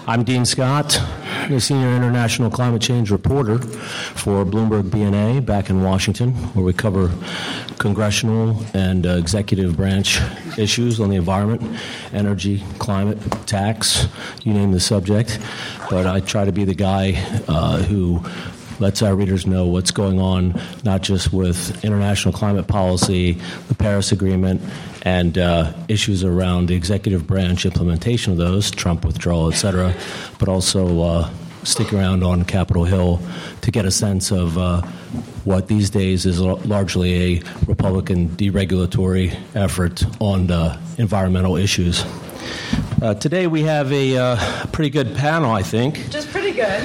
I'm Dean Scott, the Senior International Climate Change Reporter for Bloomberg BNA back in Washington, where we cover congressional and executive branch issues on the environment, energy, climate, tax, you name the subject. But I try to be the guy who lets our readers know what's going on, not just with international climate policy, the Paris Agreement, and issues around the executive branch implementation of those, Trump withdrawal, et cetera, but also stick around on Capitol Hill to get a sense of what these days is largely a Republican deregulatory effort on environmental issues. Today we have a pretty good panel, I think. Just pretty good.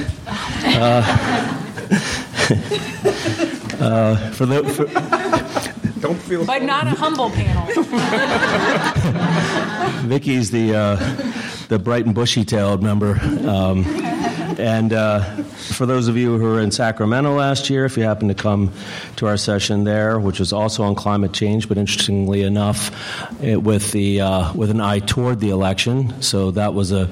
Don't feel. But not a humble panel. Vicki's the bright and bushy-tailed member. And for those of you who were in Sacramento last year, if you happen to come to our session there, which was also on climate change, but interestingly enough, with an eye toward the election. So that was a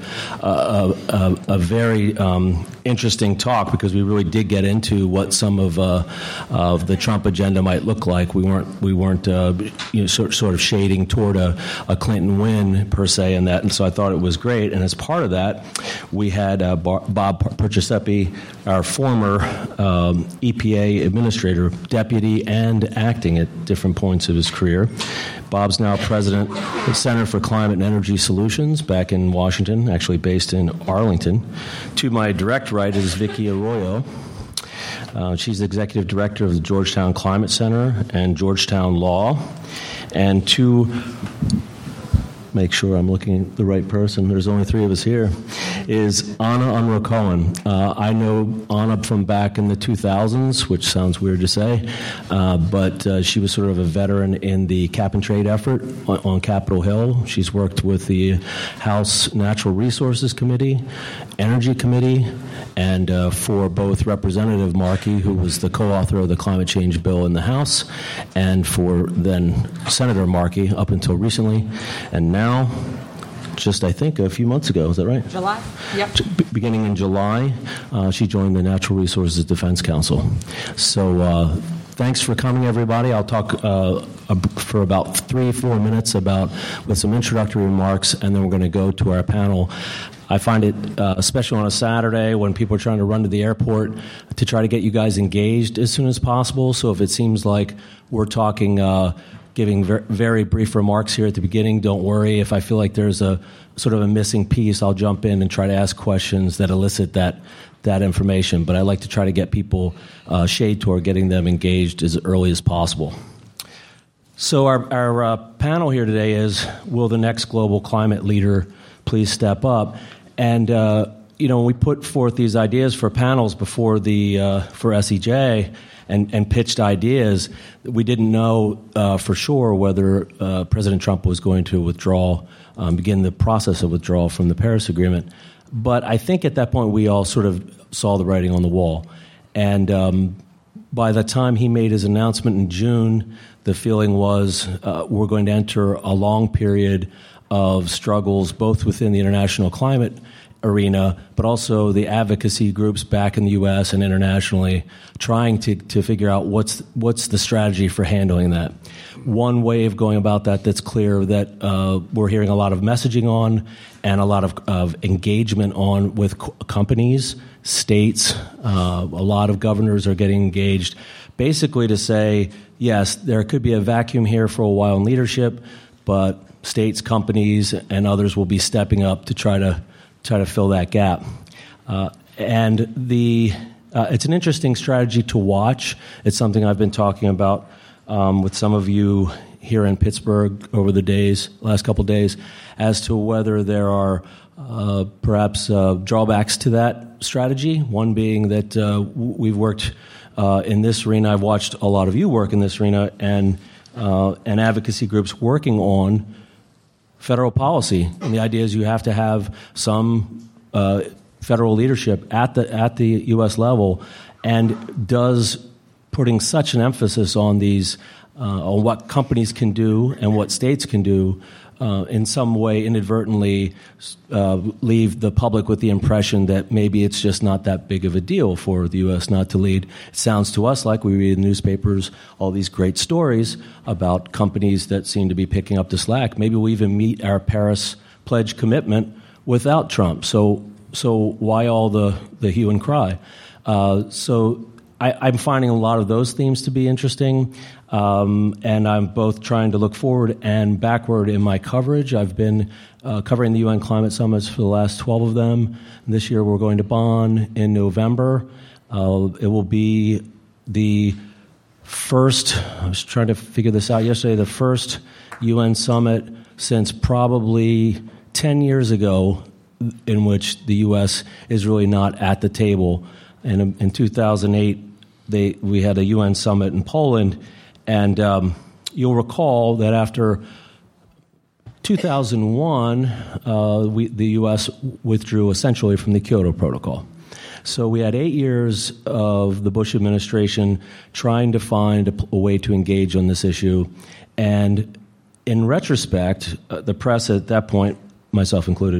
very interesting talk, because we really did get into what some of the Trump agenda might look like. We weren't sort of shading toward a Clinton win per se in that, and so I thought it was great. And as part of that, we had Bob Perciasepe, our former EPA administrator, deputy and acting at different points of his career. Bob's now president of the Center for Climate and Energy Solutions back in Washington, actually based in Arlington. To my direct right is Vicki Arroyo. She's the executive director of the Georgetown Climate Center and Georgetown Law. And to make sure I'm looking at the right person, there's only three of us here, is Anna Unruh-Cohen. I know Anna from back in the 2000s, which sounds weird to say, but she was sort of a veteran in the cap and trade effort on Capitol Hill. She's worked with the House Natural Resources Committee, Energy Committee, and for both Representative Markey, who was the co-author of the climate change bill in the House, and for then Senator Markey up until recently. And now, just I think a few months ago, is that right? July, yep. Beginning in July, she joined the Natural Resources Defense Council. So thanks for coming, everybody. I'll talk for about 3-4 minutes with some introductory remarks, and then we're going to go to our panel. I find it, especially on a Saturday when people are trying to run to the airport, to try to get you guys engaged as soon as possible. So if it seems like we're talking, giving very brief remarks here at the beginning, don't worry. If I feel like there's a sort of a missing piece, I'll jump in and try to ask questions that elicit that information. But I like to try to get people shade toward getting them engaged as early as possible. So our panel here today is, will the next global climate leader please step up? And when we put forth these ideas for panels before for SEJ and pitched ideas, we didn't know for sure whether President Trump was going to begin the process of withdrawal from the Paris Agreement. But I think at that point we all sort of saw the writing on the wall. And by the time he made his announcement in June, the feeling was we're going to enter a long period of struggles, both within the international climate arena, but also the advocacy groups back in the U.S. and internationally, trying to figure out what's the strategy for handling that. One way of going about that's clear that we're hearing a lot of messaging on and a lot of engagement on with companies, states. A lot of governors are getting engaged, basically to say, yes, there could be a vacuum here for a while in leadership, but states, companies, and others will be stepping up to try to fill that gap. And it's an interesting strategy to watch. It's something I've been talking about with some of you here in Pittsburgh over the last couple of days, as to whether there are perhaps drawbacks to that strategy. One being that we've worked in this arena. I've watched a lot of you work in this arena, and advocacy groups working on federal policy. And the idea is you have to have some federal leadership at the U.S. level, and does putting such an emphasis on these on what companies can do and what states can do in some way inadvertently leave the public with the impression that maybe it's just not that big of a deal for the U.S. not to lead. It sounds to us like we read in newspapers all these great stories about companies that seem to be picking up the slack. Maybe we'll even meet our Paris pledge commitment without Trump. So why all the hue and cry? I'm finding a lot of those themes to be interesting, and I'm both trying to look forward and backward in my coverage. I've been covering the UN climate summits for the last 12 of them. This year we're going to Bonn in November. It will be the first, I was trying to figure this out yesterday, the first UN summit since probably 10 years ago in which the U.S. is really not at the table. And in 2008, we had a UN summit in Poland, and you'll recall that after 2001, the U.S. withdrew essentially from the Kyoto Protocol. So we had 8 years of the Bush administration trying to find a way to engage on this issue, and in retrospect, the press at that point, myself included,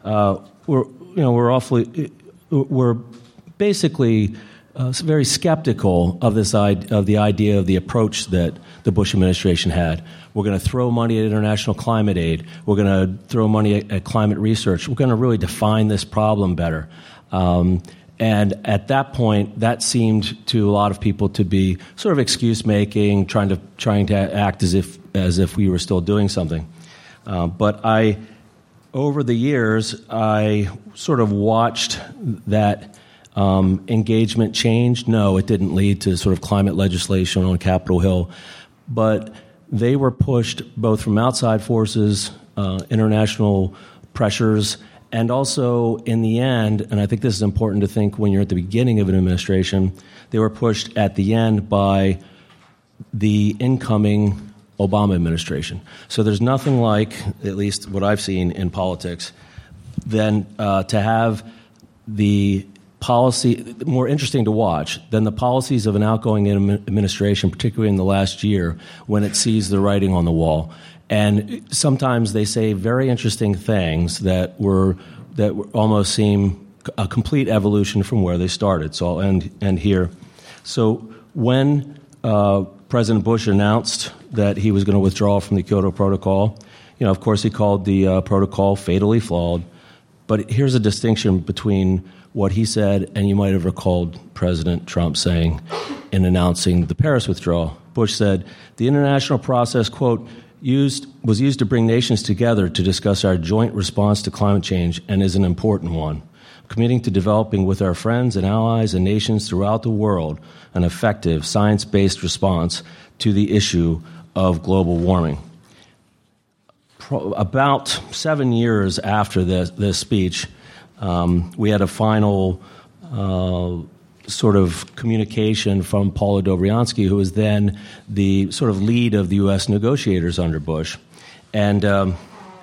we're basically very skeptical of the idea of the approach that the Bush administration had. We're going to throw money at international climate aid. We're going to throw money at climate research. We're going to really define this problem better. And at that point, that seemed to a lot of people to be sort of excuse making, trying to act as if we were still doing something. But over the years, I sort of watched that engagement change. No, it didn't lead to sort of climate legislation on Capitol Hill, but they were pushed both from outside forces, international pressures, and also in the end, and I think this is important to think when you're at the beginning of an administration, they were pushed at the end by the incoming Obama administration. So there's nothing like, at least what I've seen in politics, than to have the policy, more interesting to watch than the policies of an outgoing administration, particularly in the last year, when it sees the writing on the wall. And sometimes they say very interesting things that almost seem a complete evolution from where they started. So I'll end here. So when President Bush announced that he was going to withdraw from the Kyoto Protocol, of course he called the protocol fatally flawed. But here's a distinction between what he said and you might have recalled President Trump saying in announcing the Paris withdrawal. Bush said, the international process, quote, was used to bring nations together to discuss our joint response to climate change and is an important one, committing to developing with our friends and allies and nations throughout the world an effective science-based response to the issue of global warming. About 7 years after this speech, we had a final sort of communication from Paula Dobriansky, who was then the sort of lead of the U.S. negotiators under Bush. And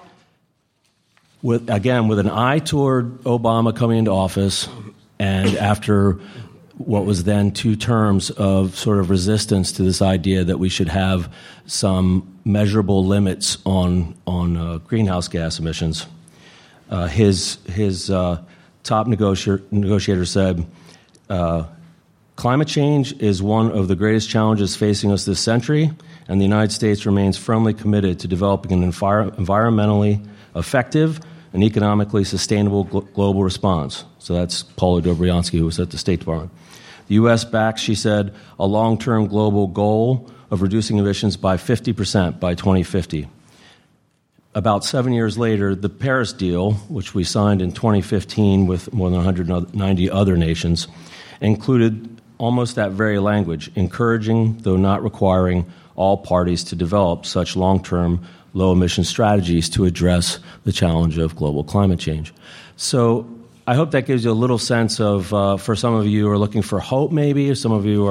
with an eye toward Obama coming into office, and after what was then 2 terms of sort of resistance to this idea that we should have some measurable limits on greenhouse gas emissions, his top negotiator said, climate change is one of the greatest challenges facing us this century, and the United States remains firmly committed to developing an environmentally effective and economically sustainable global response. So that's Paula Dobriansky, who was at the State Department. The U.S. backs, she said, a long-term global goal of reducing emissions by 50% by 2050. About 7 years later, the Paris deal, which we signed in 2015 with more than 190 other nations, included almost that very language, encouraging, though not requiring, all parties to develop such long-term low-emission strategies to address the challenge of global climate change. So I hope that gives you a little sense of, for some of you who are looking for hope maybe, or some of you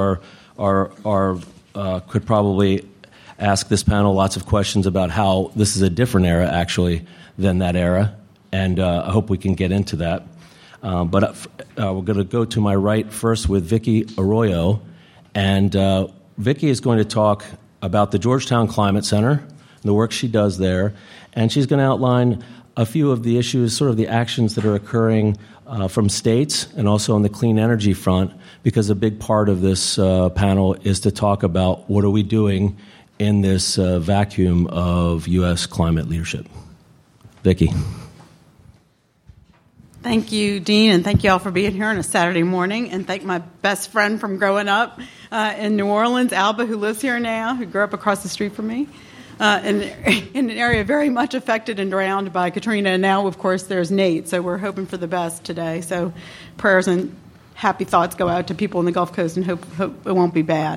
could probably ask this panel lots of questions about how this is a different era, actually, than that era, and I hope we can get into that. But we're going to go to my right first with Vicky Arroyo, and Vicky is going to talk about the Georgetown Climate Center, the work she does there. And she's going to outline a few of the issues, sort of the actions that are occurring from states and also on the clean energy front, because a big part of this panel is to talk about what are we doing in this vacuum of U.S. climate leadership. Vicki. Thank you, Dean, and thank you all for being here on a Saturday morning. And thank my best friend from growing up in New Orleans, Alba, who lives here now, who grew up across the street from me, in an area very much affected and drowned by Katrina. And now, of course, there's Nate. So we're hoping for the best today. So prayers and happy thoughts go out to people in the Gulf Coast, and hope it won't be bad.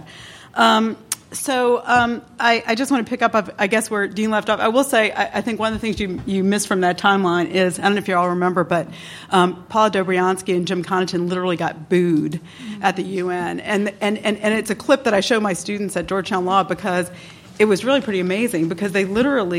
I just want to pick up, I guess, where Dean left off. I will say, I think one of the things you missed from that timeline is, I don't know if you all remember, but Paula Dobriansky and Jim Connaughton literally got booed at the UN. And it's a clip that I show my students at Georgetown Law because it was really pretty amazing, because they literally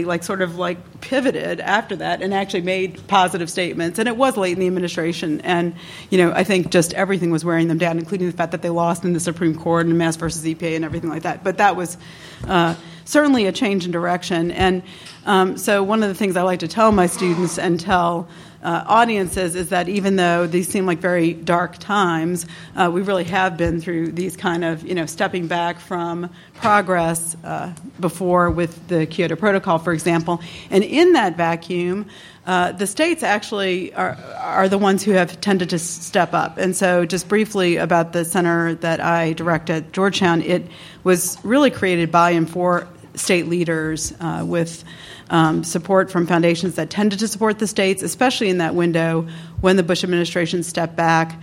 pivoted after that and actually made positive statements. And it was late in the administration. And, I think just everything was wearing them down, including the fact that they lost in the Supreme Court and Mass versus EPA and everything like that. But that was certainly a change in direction. And so one of the things I like to tell my students and tell audiences is that even though these seem like very dark times, we really have been through these kind of, stepping back from progress before with the Kyoto Protocol, for example. And in that vacuum, the states actually are the ones who have tended to step up. And so just briefly about the center that I direct at Georgetown, it was really created by and for state leaders with support from foundations that tended to support the states, especially in that window when the Bush administration stepped back.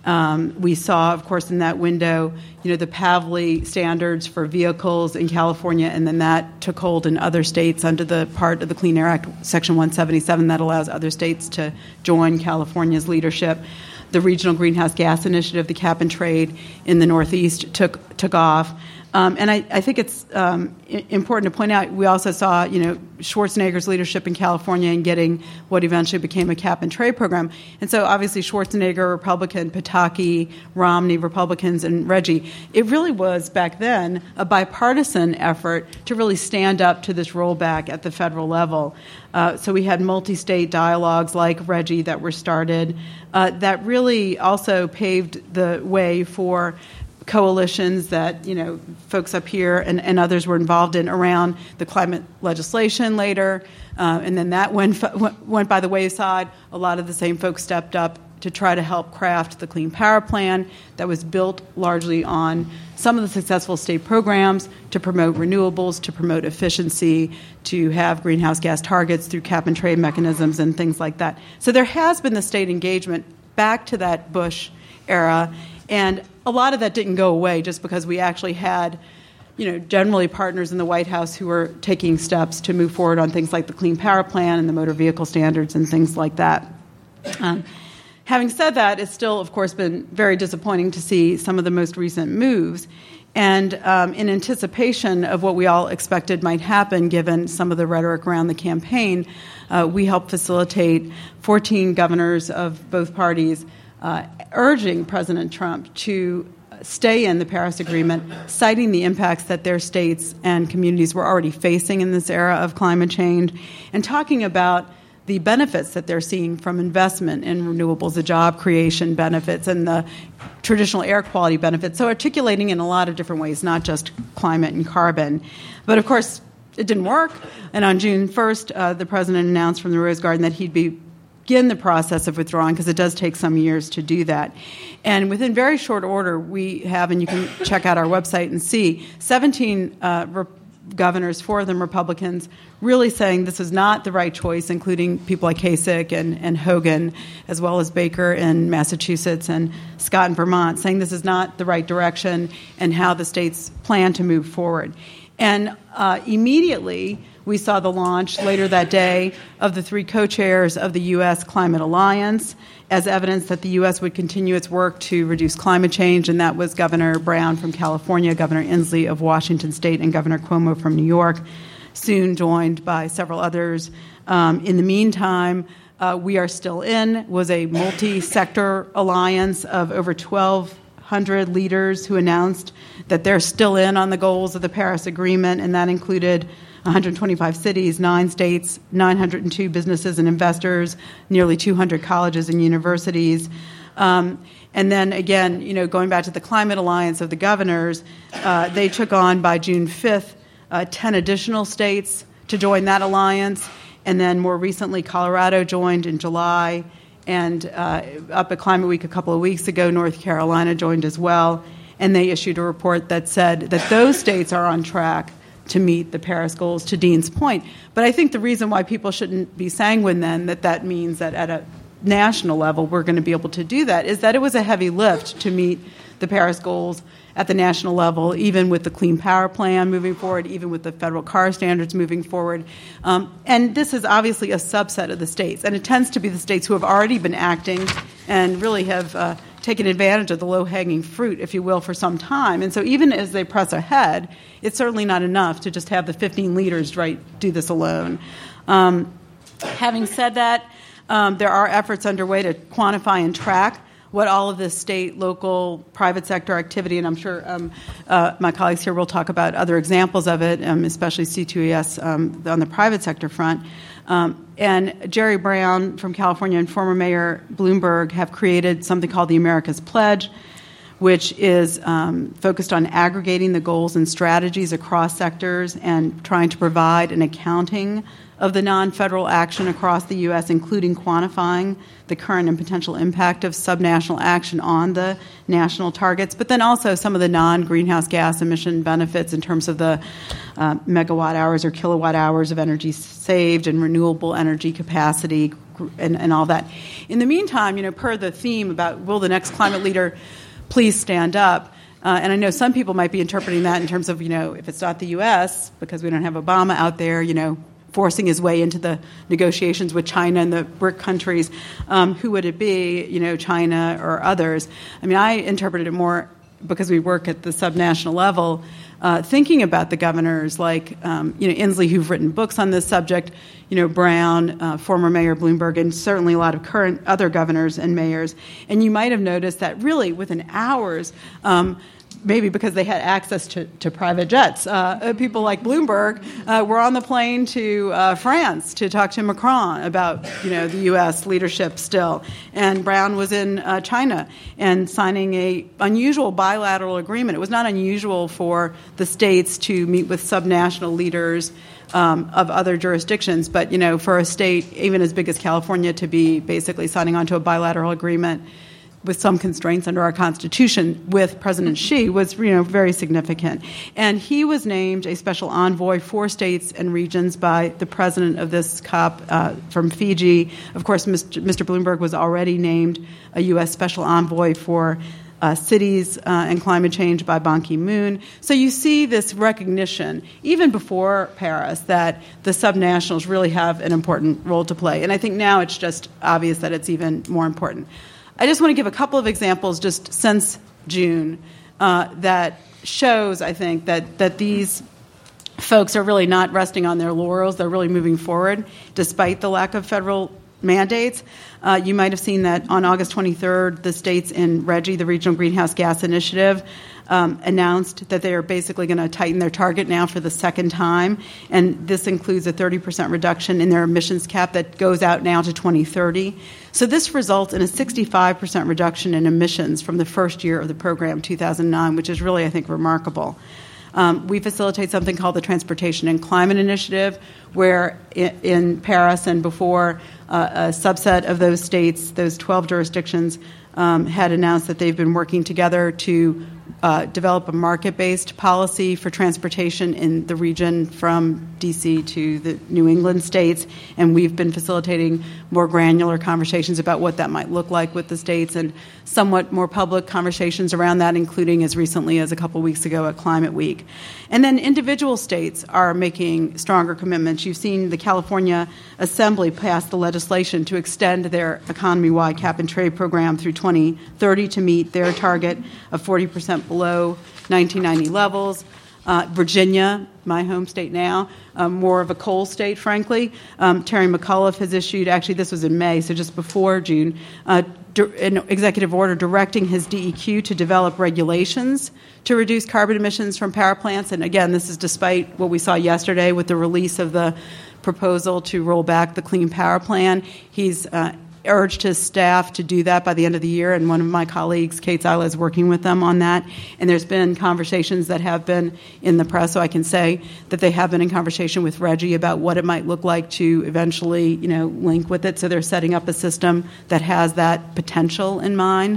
We saw, of course, in that window, the Pavley standards for vehicles in California, and then that took hold in other states under the part of the Clean Air Act, Section 177, that allows other states to join California's leadership. The Regional Greenhouse Gas Initiative, the cap and trade in the Northeast took off. And I think it's important to point out, we also saw, Schwarzenegger's leadership in California in getting what eventually became a cap and trade program. And so obviously Schwarzenegger, Republican, Pataki, Romney, Republicans, and Reggie, it really was back then a bipartisan effort to really stand up to this rollback at the federal level. So we had multi-state dialogues like Reggie that were started that really also paved the way for coalitions that, folks up here and others were involved in around the climate legislation later. And then that went by the wayside. A lot of the same folks stepped up to try to help craft the Clean Power Plan that was built largely on some of the successful state programs to promote renewables, to promote efficiency, to have greenhouse gas targets through cap and trade mechanisms and things like that. So there has been the state engagement back to that Bush era. And a lot of that didn't go away just because we actually had, generally partners in the White House who were taking steps to move forward on things like the Clean Power Plan and the motor vehicle standards and things like that. Having said that, it's still, of course, been very disappointing to see some of the most recent moves. And in anticipation of what we all expected might happen, given some of the rhetoric around the campaign, we helped facilitate 14 governors of both parties urging President Trump to stay in the Paris Agreement, citing the impacts that their states and communities were already facing in this era of climate change, and talking about the benefits that they're seeing from investment in renewables, the job creation benefits, and the traditional air quality benefits. So articulating in a lot of different ways, not just climate and carbon. But, of course, it didn't work. And on June 1st, the president announced from the Rose Garden that he'd begin the process of withdrawing, because it does take some years to do that. And within very short order, we have, and you can check out our website and see, 17 governors, 4 of them Republicans, really saying this is not the right choice, including people like Kasich and Hogan, as well as Baker in Massachusetts and Scott in Vermont, saying this is not the right direction and how the states plan to move forward. And immediately, we saw the launch later that day of the 3 co-chairs of the U.S. Climate Alliance as evidence that the U.S. would continue its work to reduce climate change, and that was Governor Brown from California, Governor Inslee of Washington State, and Governor Cuomo from New York, soon joined by several others. In the meantime, We Are Still In was a multi-sector alliance of over 1,200 leaders who announced that they're still in on the goals of the Paris Agreement, and that included 125 cities, 9 states, 902 businesses and investors, nearly 200 colleges and universities. And then again, going back to the Climate Alliance of the governors, they took on by June 5th 10 additional states to join that alliance. And then more recently, Colorado joined in July. And up at Climate Week a couple of weeks ago, North Carolina joined as well. And they issued a report that said that those states are on track to meet the Paris goals, to Dean's point. But I think the reason why people shouldn't be sanguine then that means that at a national level we're going to be able to do that is that it was a heavy lift to meet the Paris goals at the national level, even with the Clean Power Plan moving forward, even with the federal car standards moving forward. And this is obviously a subset of the states, and it tends to be the states who have already been acting and really have taken advantage of the low-hanging fruit, if you will, for some time. And so even as they press ahead, it's certainly not enough to just have the 15 leaders do this alone. Having said that, there are efforts underway to quantify and track what all of this state, local, private sector activity, and I'm sure my colleagues here will talk about other examples of it, especially C2ES on the private sector front. And Jerry Brown from California and former Mayor Bloomberg have created something called the America's Pledge, which is focused on aggregating the goals and strategies across sectors and trying to provide an accounting of the non-federal action across the U.S., including quantifying the current and potential impact of subnational action on the national targets, but then also some of the non-greenhouse gas emission benefits in terms of the megawatt hours or kilowatt hours of energy saved and renewable energy capacity and all that. In the meantime, per the theme about will the next climate leader please stand up, and I know some people might be interpreting that in terms of, if it's not the U.S., because we don't have Obama out there, forcing his way into the negotiations with China and the BRIC countries, who would it be, China or others? I mean, I interpreted it more because we work at the subnational level, thinking about the governors like, Inslee, who've written books on this subject, Brown, former Mayor Bloomberg, and certainly a lot of current other governors and mayors. And you might have noticed that really within hours, maybe because they had access to private jets. People like Bloomberg were on the plane to France to talk to Macron about, the U.S. leadership still. And Brown was in China and signing a unusual bilateral agreement. It was not unusual for the states to meet with subnational leaders of other jurisdictions, but, for a state even as big as California to be basically signing on to a bilateral agreement with some constraints under our Constitution with President Xi was, very significant. And he was named a special envoy for states and regions by the president of this COP from Fiji. Of course, Mr. Bloomberg was already named a U.S. special envoy for cities and climate change by Ban Ki-moon. So you see this recognition, even before Paris, that the subnationals really have an important role to play. And I think now it's just obvious that it's even more important. I just want to give a couple of examples just since June that shows, I think, that these folks are really not resting on their laurels. They're really moving forward despite the lack of federal mandates. You might have seen that on August 23rd, the states in RGGI, the Regional Greenhouse Gas Initiative, announced that they are basically going to tighten their target now for the second time. And this includes a 30% reduction in their emissions cap that goes out now to 2030. So this results in a 65% reduction in emissions from the first year of the program, 2009, which is really, I think, remarkable. We facilitate something called the Transportation and Climate Initiative, where in Paris and before, a subset of those states, those 12 jurisdictions, had announced that they've been working together to develop a market-based policy for transportation in the region from D.C. to the New England states, and we've been facilitating more granular conversations about what that might look like with the states and somewhat more public conversations around that, including as recently as a couple weeks ago at Climate Week. And then individual states are making stronger commitments. You've seen the California Assembly pass the legislation to extend their economy-wide cap-and-trade program through 2030 to meet their target of 40% below 1990 levels. Virginia, my home state now, more of a coal state, frankly. Terry McAuliffe has issued, actually this was in May, so just before June, an executive order directing his DEQ to develop regulations to reduce carbon emissions from power plants. And again, this is despite what we saw yesterday with the release of the proposal to roll back the Clean Power Plan. He's urged his staff to do that by the end of the year, and one of my colleagues, Kate Zyla, is working with them on that. And there's been conversations that have been in the press, so I can say that they have been in conversation with RGGI about what it might look like to eventually, link with it. So they're setting up a system that has that potential in mind.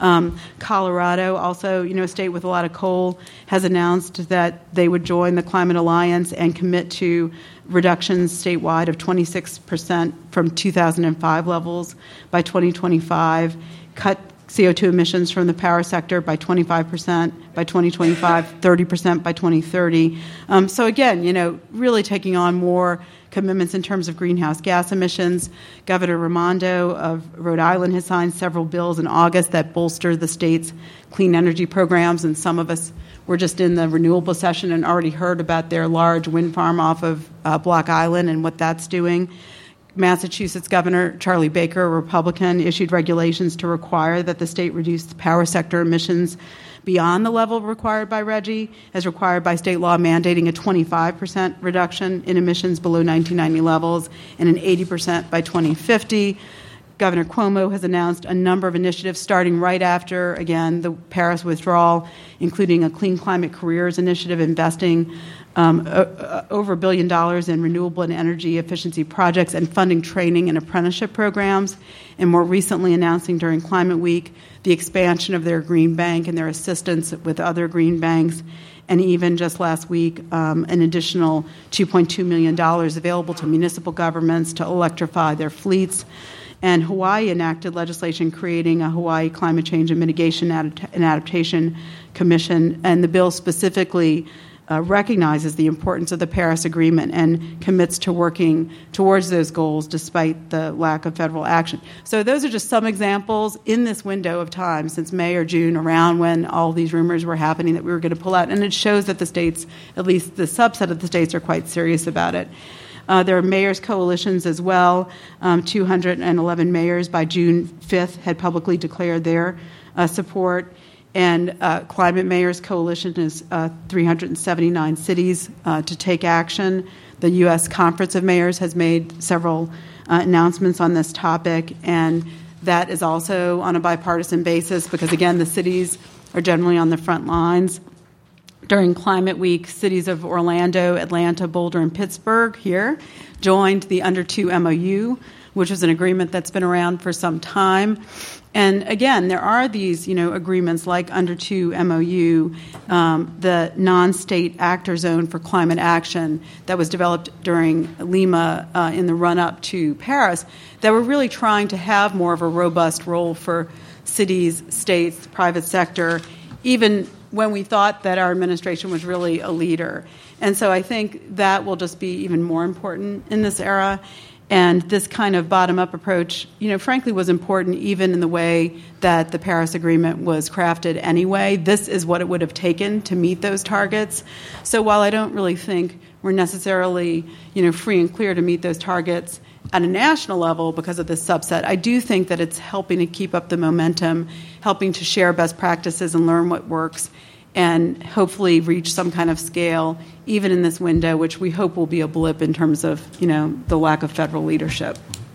Colorado, also, a state with a lot of coal, has announced that they would join the Climate Alliance and commit to reductions statewide of 26% from 2005 levels by 2025, cut CO2 emissions from the power sector by 25% by 2025, 30% by 2030. So again, really taking on more commitments in terms of greenhouse gas emissions. Governor Raimondo of Rhode Island has signed several bills in August that bolster the state's clean energy programs, and some of us were just in the renewable session and already heard about their large wind farm off of Block Island and what that's doing. Massachusetts Governor Charlie Baker, a Republican, issued regulations to require that the state reduce the power sector emissions beyond the level required by RGGI, as required by state law, mandating a 25% reduction in emissions below 1990 levels and an 80% by 2050. Governor Cuomo has announced a number of initiatives starting right after, again, the Paris withdrawal, including a Clean Climate Careers initiative investing over $1 billion in renewable and energy efficiency projects and funding training and apprenticeship programs, and more recently announcing during Climate Week the expansion of their green bank and their assistance with other green banks, and even just last week an additional $2.2 million available to municipal governments to electrify their fleets. And Hawaii enacted legislation creating a Hawaii Climate Change and Mitigation and Adaptation Commission, and the bill specifically recognizes the importance of the Paris Agreement and commits to working towards those goals despite the lack of federal action. So those are just some examples in this window of time since May or June, around when all these rumors were happening that we were going to pull out. And it shows that the states, at least the subset of the states, are quite serious about it. There are mayors' coalitions as well. 211 mayors by June 5th had publicly declared their support. And Climate Mayors Coalition is 379 cities to take action. The U.S. Conference of Mayors has made several announcements on this topic, and that is also on a bipartisan basis because, again, the cities are generally on the front lines. During Climate Week, cities of Orlando, Atlanta, Boulder, and Pittsburgh here joined the Under 2 MOU, which is an agreement that's been around for some time. And again, there are these, agreements like Under 2 MOU, the non-state actor zone for climate action that was developed during Lima in the run-up to Paris, that were really trying to have more of a robust role for cities, states, the private sector, even when we thought that our administration was really a leader. And so I think that will just be even more important in this era. And this kind of bottom-up approach, frankly, was important even in the way that the Paris Agreement was crafted anyway. This is what it would have taken to meet those targets. So while I don't really think we're necessarily, free and clear to meet those targets at a national level because of this subset, I do think that it's helping to keep up the momentum, helping to share best practices and learn what works, and hopefully reach some kind of scale, even in this window, which we hope will be a blip in terms of, the lack of federal leadership.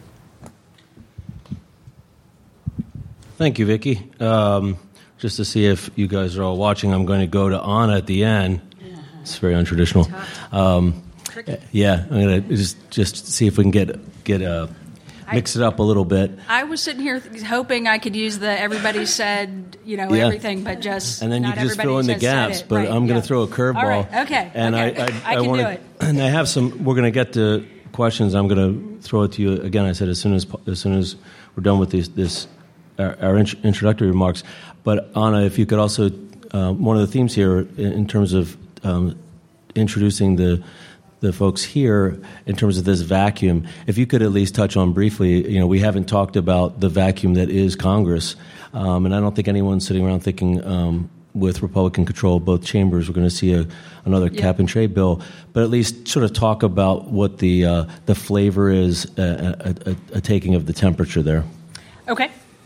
Thank you, Vicki. Just to see if you guys are all watching, I'm going to go to Anna at the end. It's very untraditional. I'm going to just see if we can get mix it up a little bit. I was sitting here hoping I could use the everybody said, everything, but just and then you just fill in the gaps. But right, I'm going to throw a curveball. All right, okay. And okay. I can do it. And I have some. We're going to get to questions. I'm going to throw it to you again. I said as soon as we're done with our introductory remarks. But Anna, if you could also one of the themes here in terms of introducing the folks here in terms of this vacuum, if you could at least touch on briefly, we haven't talked about the vacuum that is Congress, and I don't think anyone's sitting around thinking with Republican control of both chambers we're going to see another cap and trade bill, but at least sort of talk about what the flavor is, a taking of the temperature there. Okay.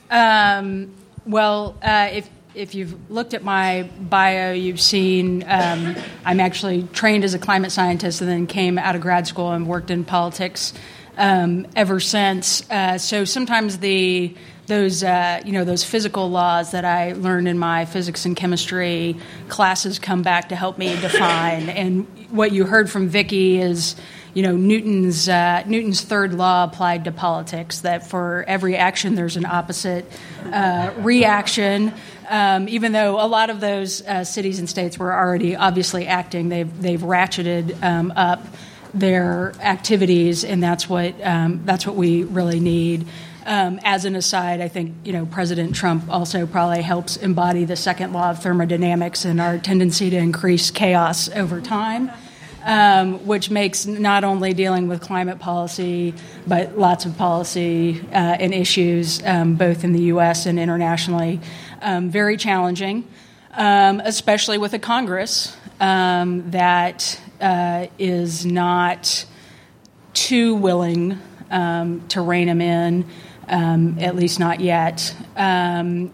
If you've looked at my bio, you've seen I'm actually trained as a climate scientist and then came out of grad school and worked in politics ever since. So sometimes those physical laws that I learned in my physics and chemistry classes come back to help me define. And what you heard from Vicki is, Newton's third law applied to politics, that for every action there's an opposite reaction. Even though a lot of those cities and states were already obviously acting, they've ratcheted up their activities, and that's what we really need. As an aside, I think President Trump also probably helps embody the second law of thermodynamics and our tendency to increase chaos over time, which makes not only dealing with climate policy but lots of policy and issues, both in the U.S. and internationally, very challenging, especially with a Congress that is not too willing to rein him in. At least not yet, and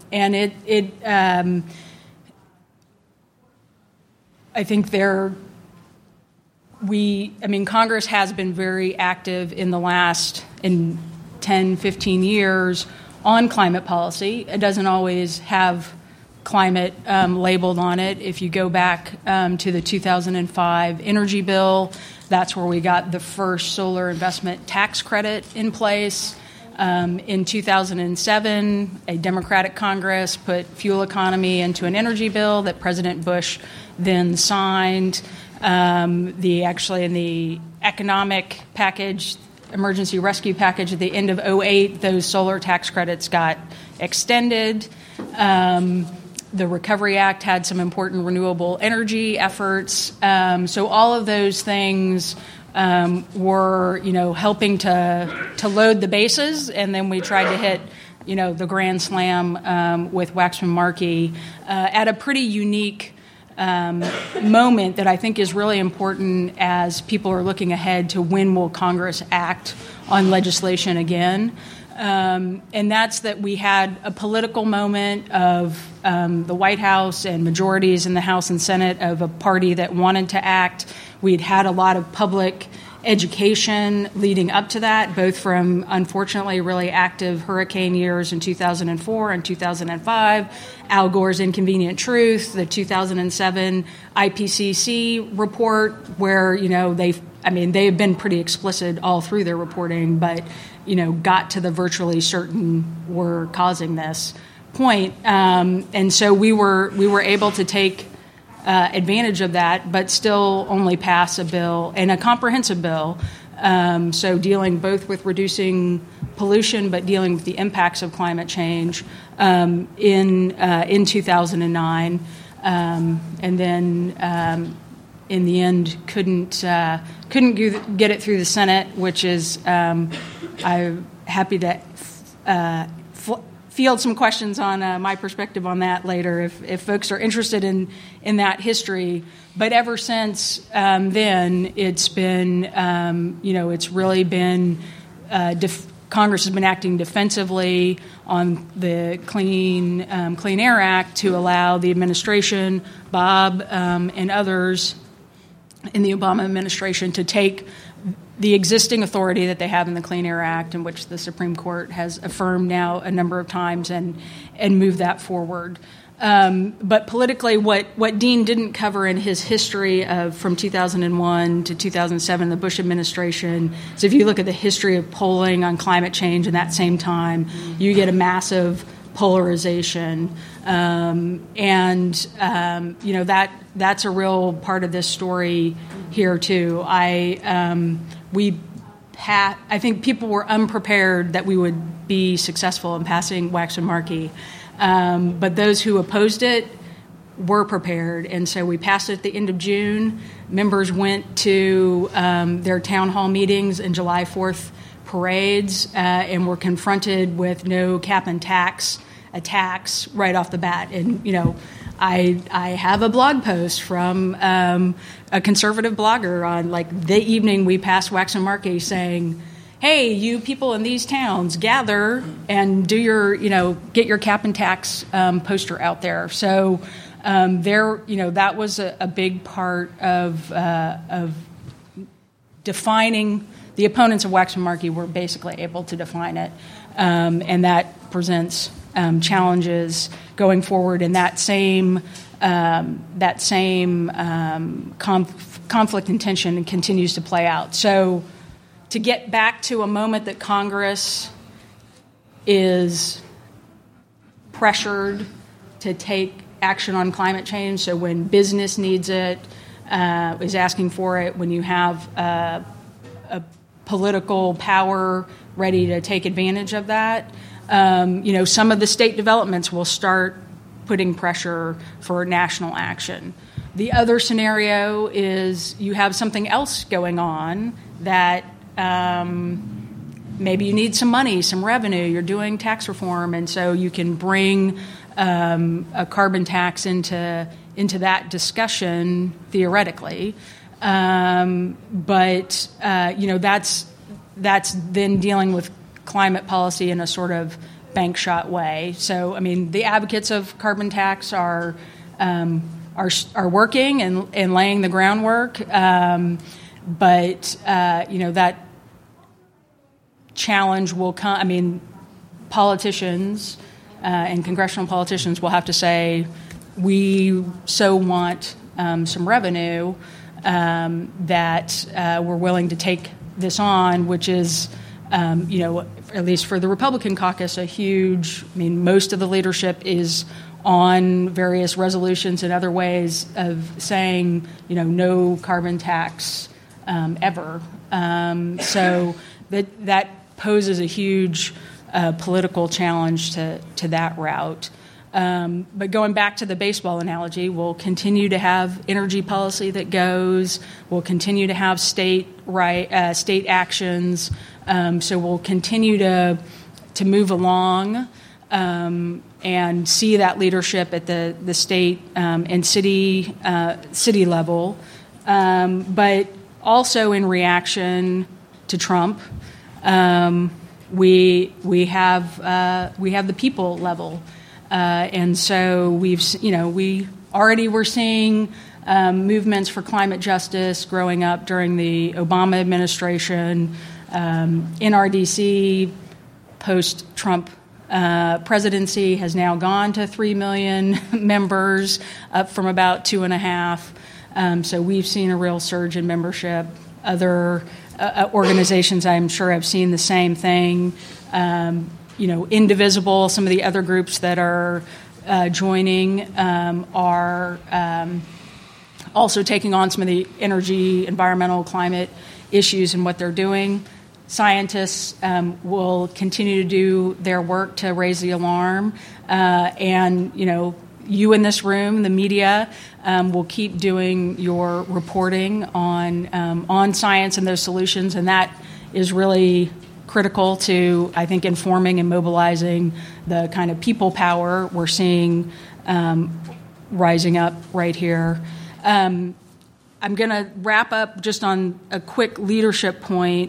I think Congress has been very active in the last 10, 15 years on climate policy. It doesn't always have climate labeled on it. If you go back to the 2005 energy bill, that's where we got the first solar investment tax credit in place. In 2007, a Democratic Congress put fuel economy into an energy bill that President Bush then signed. In the economic package, emergency rescue package at the end of 2008, those solar tax credits got extended. The Recovery Act had some important renewable energy efforts. So all of those things were, helping to load the bases, and then we tried to hit, the grand slam with Waxman-Markey at a pretty unique moment that I think is really important as people are looking ahead to when will Congress act on legislation again. And that's that we had a political moment of the White House and majorities in the House and Senate of a party that wanted to act. We'd had a lot of public education leading up to that, both from, unfortunately, really active hurricane years in 2004 and 2005, Al Gore's Inconvenient Truth, the 2007 IPCC report, where, they have been pretty explicit all through their reporting, but, got to the virtually certain we're causing this point. And so we were able to take advantage of that, but still only pass a bill, and a comprehensive bill, so dealing both with reducing pollution but dealing with the impacts of climate change in 2009, and then in the end couldn't get it through the Senate, which is I'm happy to field some questions on my perspective on that later if folks are interested in that history. But ever since then, it's been, it's really been, Congress has been acting defensively on the Clean Air Act to allow the administration, Bob and others in the Obama administration, to take the existing authority that they have in the Clean Air Act, in which the Supreme Court has affirmed now a number of times, and move that forward. But politically, what Dean didn't cover in his history of from 2001 to 2007, the Bush administration, is if you look at the history of polling on climate change in that same time, you get a massive polarization. That's a real part of this story here too. I think people were unprepared that we would be successful in passing Waxman-Markey, but those who opposed it were prepared, and so we passed it at the end of June. Members went to their town hall meetings and July 4th parades, and were confronted with no cap and tax attacks right off the bat. And I have a blog post from a conservative blogger on the evening we passed Waxman-Markey saying, hey, you people in these towns, gather and do your, get your cap and tax poster out there. So that was a big part of defining. The opponents of Waxman Markey were basically able to define it, and that presents challenges going forward. And that same conflict and tension continues to play out. So to get back to a moment that Congress is pressured to take action on climate change, so when business needs it, is asking for it, when you have a political power ready to take advantage of that, some of the state developments will start putting pressure for national action. The other scenario is you have something else going on that maybe you need some money, some revenue. You're doing tax reform, and so you can bring a carbon tax into that discussion theoretically. But that's then dealing with climate policy in a sort of bank shot way. So, I mean, the advocates of carbon tax are working and laying the groundwork, but that challenge will come. I mean, politicians and congressional politicians will have to say, we so want some revenue that we're willing to take this on, which is, at least for the Republican caucus, a huge, most of the leadership is on various resolutions and other ways of saying, no carbon tax ever. So that poses a huge political challenge to that route. But going back to the baseball analogy, we'll continue to have energy policy that goes. We'll continue to have state actions. So we'll continue to move along and see that leadership at the state and city level, but also in reaction to Trump. We have the people level. And so we already were seeing movements for climate justice growing up during the Obama administration. NRDC, post-Trump presidency, has now gone to 3 million members, up from about 2.5. So we've seen a real surge in membership. Other organizations, I'm sure, have seen the same thing. Indivisible, some of the other groups that are joining are also taking on some of the energy, environmental, climate issues and what they're doing. Scientists will continue to do their work to raise the alarm. And, you in this room, the media, will keep doing your reporting on science and those solutions. And that is really critical to, I think, informing and mobilizing the kind of people power we're seeing rising up right here. I'm going to wrap up just on a quick leadership point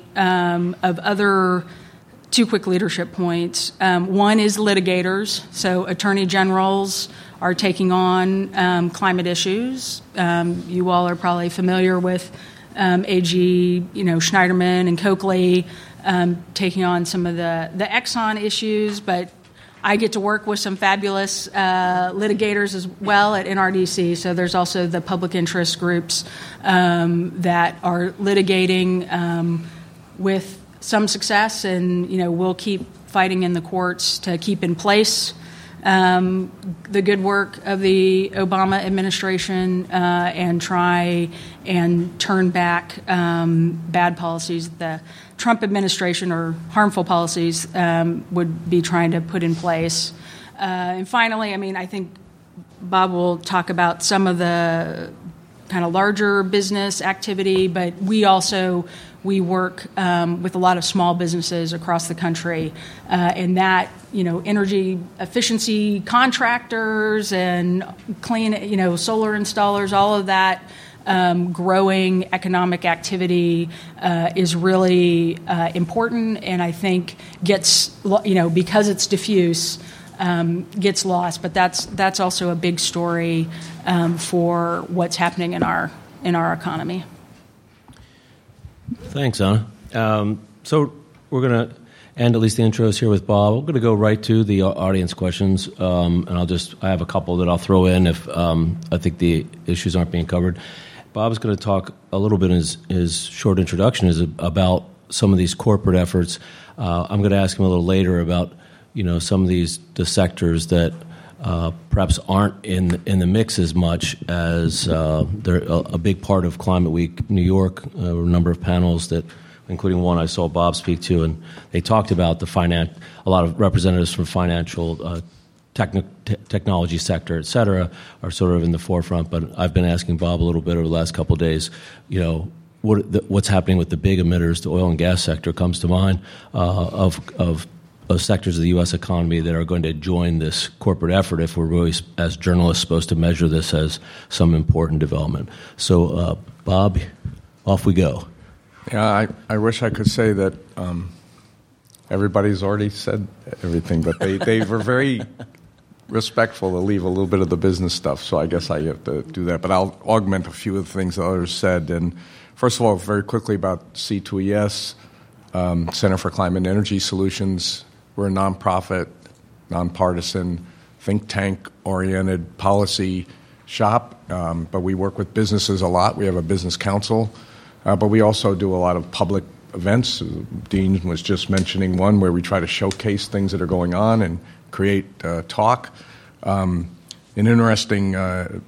two quick leadership points. One is litigators. So attorney generals are taking on climate issues. You all are probably familiar with AG, Schneiderman and Coakley taking on some of the Exxon issues, but I get to work with some fabulous litigators as well at NRDC. So there's also the public interest groups that are litigating with some success, and we'll keep fighting in the courts to keep in place the good work of the Obama administration and try and turn back bad policies the Trump administration or harmful policies would be trying to put in place. And finally, I think Bob will talk about some of the kind of larger business activity, but we work with a lot of small businesses across the country, and that, energy efficiency contractors and clean, solar installers, all of that growing economic activity is really important, and I think gets, because it's diffuse, gets lost. But that's also a big story for what's happening in our economy. Thanks, Anna. So we're going to end at least the intros here with Bob. We're going to go right to the audience questions, and I have a couple that I'll throw in if I think the issues aren't being covered. Bob's going to talk a little bit in his short introduction about some of these corporate efforts. I'm going to ask him a little later about some of the sectors that perhaps aren't in the mix as much as they're a big part of Climate Week New York. A number of panels including one I saw Bob speak to, and they talked about a lot of representatives from financial technology sector, et cetera, are sort of in the forefront. But I've been asking Bob a little bit over the last couple of days, what's happening with the big emitters. The oil and gas sector comes to mind of sectors of the U.S. economy that are going to join this corporate effort if we're really, as journalists, supposed to measure this as some important development. So, Bob, off we go. Yeah, I wish I could say that everybody's already said everything, but they were very respectful to leave a little bit of the business stuff, so I guess I have to do that. But I'll augment a few of the things that others said. And first of all, very quickly about C2ES, Center for Climate and Energy Solutions. We're a nonprofit, nonpartisan, think tank-oriented policy shop, but we work with businesses a lot. We have a business council, but we also do a lot of public events. Dean was just mentioning one where we try to showcase things that are going on and create talk. An interesting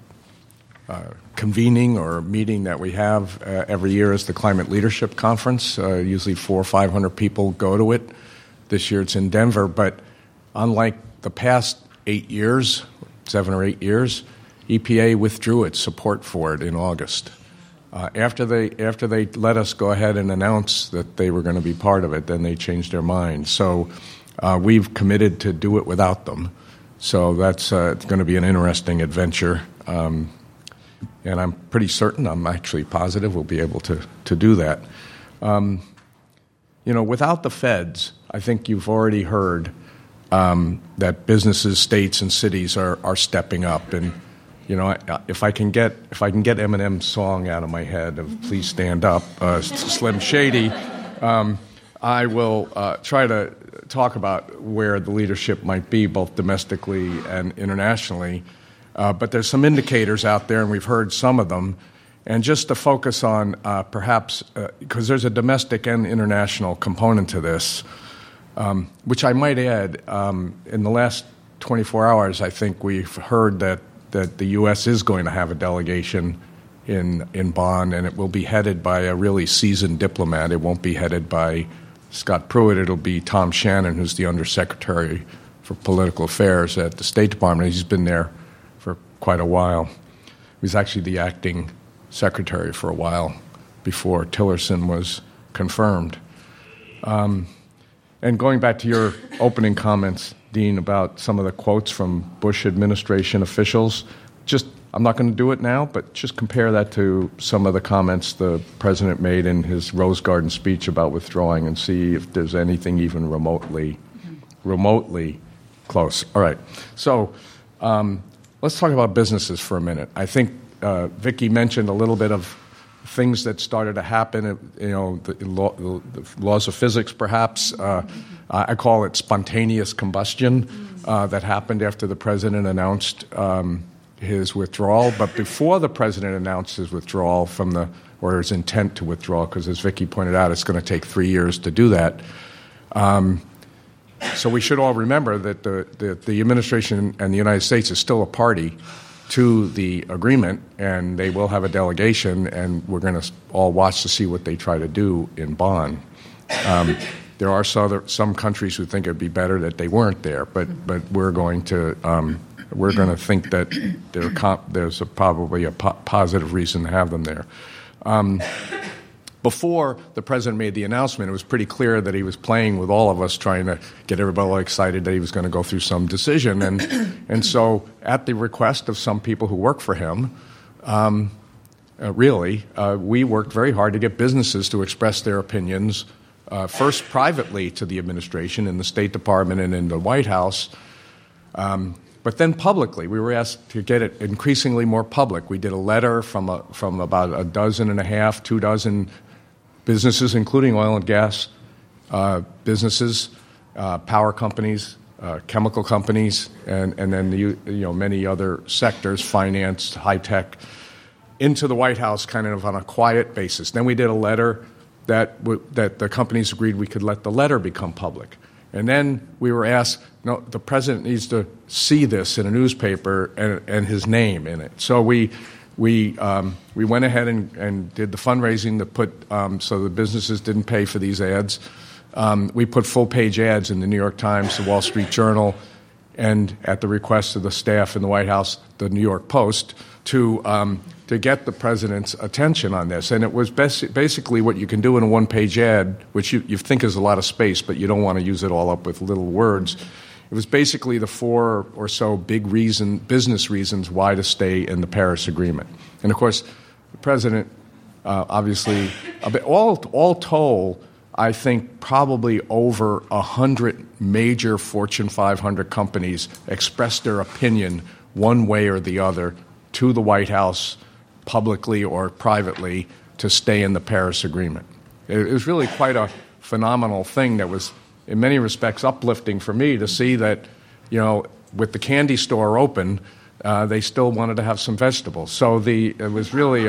convening or meeting that we have every year is the Climate Leadership Conference. Usually 400 or 500 people go to it. This year it's in Denver, but unlike the past 7 or 8 years, EPA withdrew its support for it in August. After they let us go ahead and announce that they were going to be part of it, then they changed their mind. So we've committed to do it without them. So that's it's going to be an interesting adventure. And I'm pretty certain, I'm actually positive we'll be able to do that. Without the feds, I think you've already heard that businesses, states, and cities are stepping up. And if I can get Eminem's song out of my head of "Please Stand Up," Slim Shady, I will try to talk about where the leadership might be, both domestically and internationally. But there's some indicators out there, and we've heard some of them. And just to focus on perhaps, because there's a domestic and international component to this, which I might add, in the last 24 hours, I think we've heard that the U.S. is going to have a delegation in Bonn, and it will be headed by a really seasoned diplomat. It won't be headed by Scott Pruitt. It'll be Tom Shannon, who's the Undersecretary for Political Affairs at the State Department. He's been there for quite a while. He was actually the acting secretary for a while before Tillerson was confirmed. And going back to your opening comments, Dean, about some of the quotes from Bush administration officials, I'm not going to do it now, but just compare that to some of the comments the president made in his Rose Garden speech about withdrawing and see if there's anything even remotely close. All right. So let's talk about businesses for a minute. I think Vicki mentioned a little bit of things that started to happen, the laws of physics, perhaps. I call it spontaneous combustion that happened after the president announced his withdrawal. But before the president announced his withdrawal or his intent to withdraw, because as Vicki pointed out, it's going to take 3 years to do that. So we should all remember that the administration and the United States is still a party to the agreement, and they will have a delegation, and we're going to all watch to see what they try to do in Bonn. There are some countries who think it'd be better that they weren't there, but we're going to think that there's probably a positive reason to have them there. Before the president made the announcement, it was pretty clear that he was playing with all of us, trying to get everybody all excited that he was going to go through some decision. And so at the request of some people who work for him, really. We worked very hard to get businesses to express their opinions, first privately to the administration in the State Department and in the White House, but then publicly. We were asked to get it increasingly more public. We did a letter from about a dozen and a half, 2 dozen businesses, including oil and gas businesses, power companies, chemical companies, and then many other sectors, finance, high tech, into the White House kind of on a quiet basis. Then we did a letter that the companies agreed we could let the letter become public. And then we were asked, no, the president needs to see this in a newspaper and his name in it. So we went ahead and did the fundraising to put so the businesses didn't pay for these ads. We put full-page ads in the New York Times, the Wall Street Journal, and at the request of the staff in the White House, the New York Post, to get the president's attention on this. And it was basically what you can do in a one-page ad, which you think is a lot of space, but you don't want to use it all up with little words. It was basically the 4 or so big business reasons why to stay in the Paris Agreement. And, of course, the president, obviously, all told, I think probably over 100 major Fortune 500 companies expressed their opinion one way or the other to the White House, publicly or privately, to stay in the Paris Agreement. It was really quite a phenomenal thing that was, in many respects, uplifting for me to see that, with the candy store open, they still wanted to have some vegetables. So it was really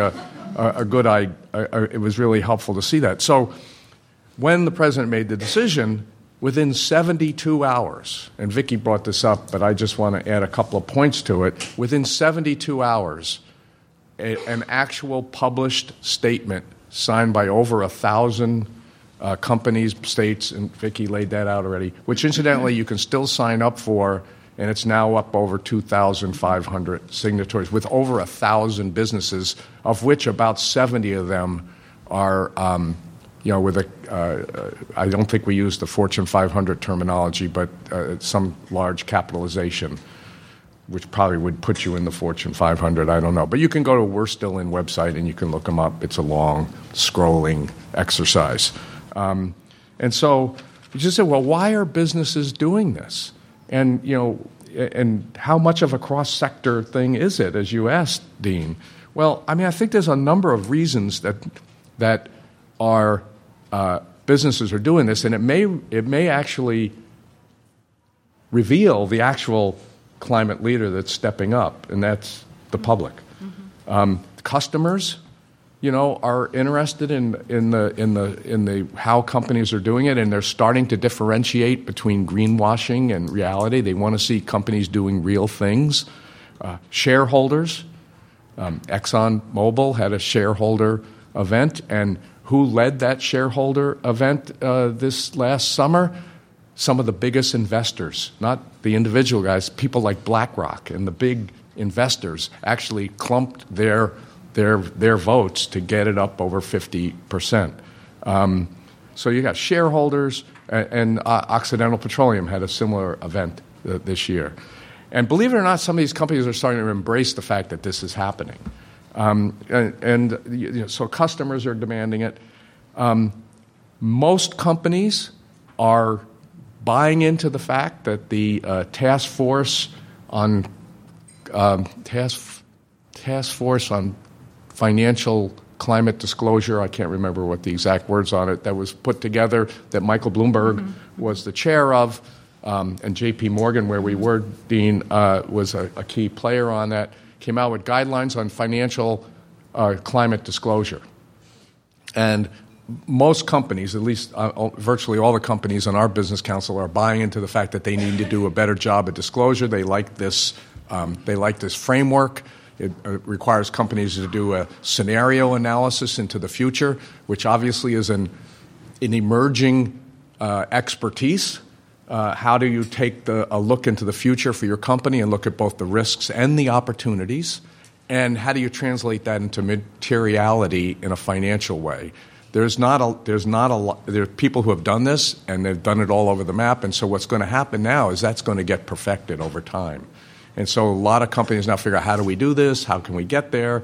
it was really helpful to see that. So when the president made the decision, within 72 hours, and Vicki brought this up, but I just want to add a couple of points to it. Within 72 hours, an actual published statement signed by over 1,000 companies, states, and Vicki laid that out already, which incidentally you can still sign up for, and it's now up over 2,500 signatories with over 1,000 businesses, of which about 70 of them are I don't think we use the Fortune 500 terminology, but some large capitalization, which probably would put you in the Fortune 500, I don't know. But you can go to We're Still In website and you can look them up. It's a long, scrolling exercise. And so you just say, well, why are businesses doing this? And, and how much of a cross-sector thing is it, as you asked, Dean? Well, I think there's a number of reasons that are businesses are doing this, and it may actually reveal the actual climate leader that's stepping up, and that's the public. Mm-hmm. Customers, are interested in the how companies are doing it, and they're starting to differentiate between greenwashing and reality. They want to see companies doing real things. Shareholders, ExxonMobil had a shareholder event, and who led that shareholder event this last summer? Some of the biggest investors, not the individual guys, people like BlackRock and the big investors actually clumped their votes to get it up over 50%. So you got shareholders, and Occidental Petroleum had a similar event this year. And believe it or not, some of these companies are starting to embrace the fact that this is happening. So customers are demanding it. Most companies are buying into the fact that the task force on financial climate disclosure, I can't remember what the exact words on it, that was put together, that Michael Bloomberg was the chair of, and J.P. Morgan, where we were, Dean, was a key player on that, came out with guidelines on financial climate disclosure. And most companies, at least virtually all the companies on our business council, are buying into the fact that they need to do a better job at disclosure. They like this framework. It requires companies to do a scenario analysis into the future, which obviously is an emerging expertise. How do you take a look into the future for your company and look at both the risks and the opportunities? And how do you translate that into materiality in a financial way? There are people who have done this, and they've done it all over the map. And so what's going to happen now is that's going to get perfected over time. And so a lot of companies now figure out, how do we do this? How can we get there?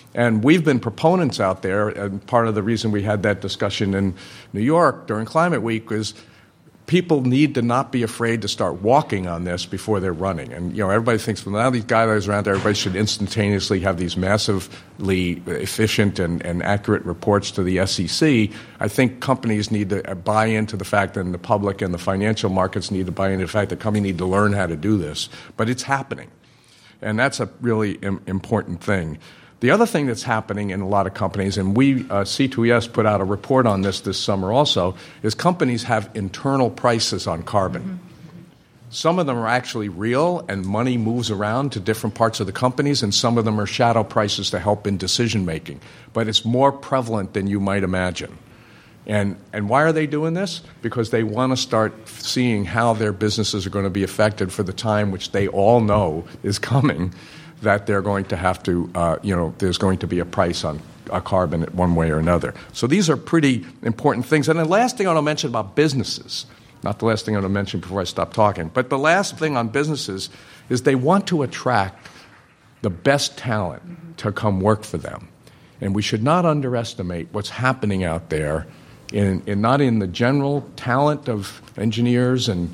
And we've been proponents out there, and part of the reason we had that discussion in New York during Climate Week was people need to not be afraid to start walking on this before they're running. And, everybody thinks, well, now these guidelines are out there, everybody should instantaneously have these massively efficient and accurate reports to the SEC. I think companies need to buy into the fact, and the public and the financial markets need to buy into the fact that companies need to learn how to do this. But it's happening. And that's a really important thing. The other thing that's happening in a lot of companies, and we, C2ES, put out a report on this summer also, is companies have internal prices on carbon. Mm-hmm. Some of them are actually real, and money moves around to different parts of the companies, and some of them are shadow prices to help in decision-making. But it's more prevalent than you might imagine. And why are they doing this? Because they want to start seeing how their businesses are going to be affected for the time which they all know is coming, that they're going to have to, there's going to be a price on carbon one way or another. So these are pretty important things. And the last thing I want to mention about businesses, not the last thing I want to mention before I stop talking, but the last thing on businesses is they want to attract the best talent to come work for them. And we should not underestimate what's happening out there, not in the general talent of engineers and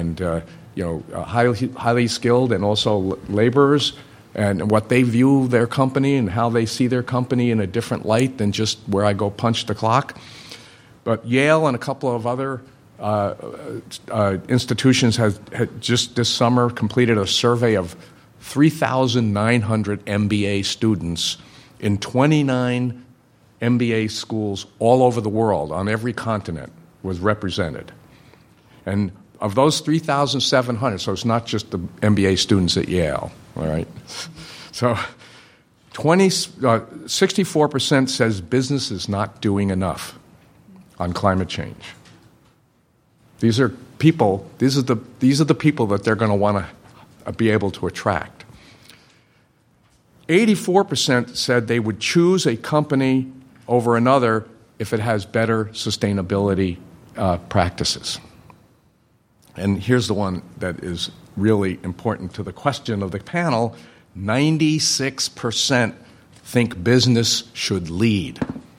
highly skilled and also laborers, and what they view their company and how they see their company in a different light than just where I go punch the clock. But Yale and a couple of other institutions had just this summer completed a survey of 3,900 MBA students in 29 MBA schools all over the world, on every continent, was represented. And of those 3,700, so it's not just the MBA students at Yale, all right? So 64% says business is not doing enough on climate change. These are people, these are the people that they're going to want to be able to attract. 84% said they would choose a company over another if it has better sustainability practices. And here's the one that is really important to the question of the panel. 96% think business should lead.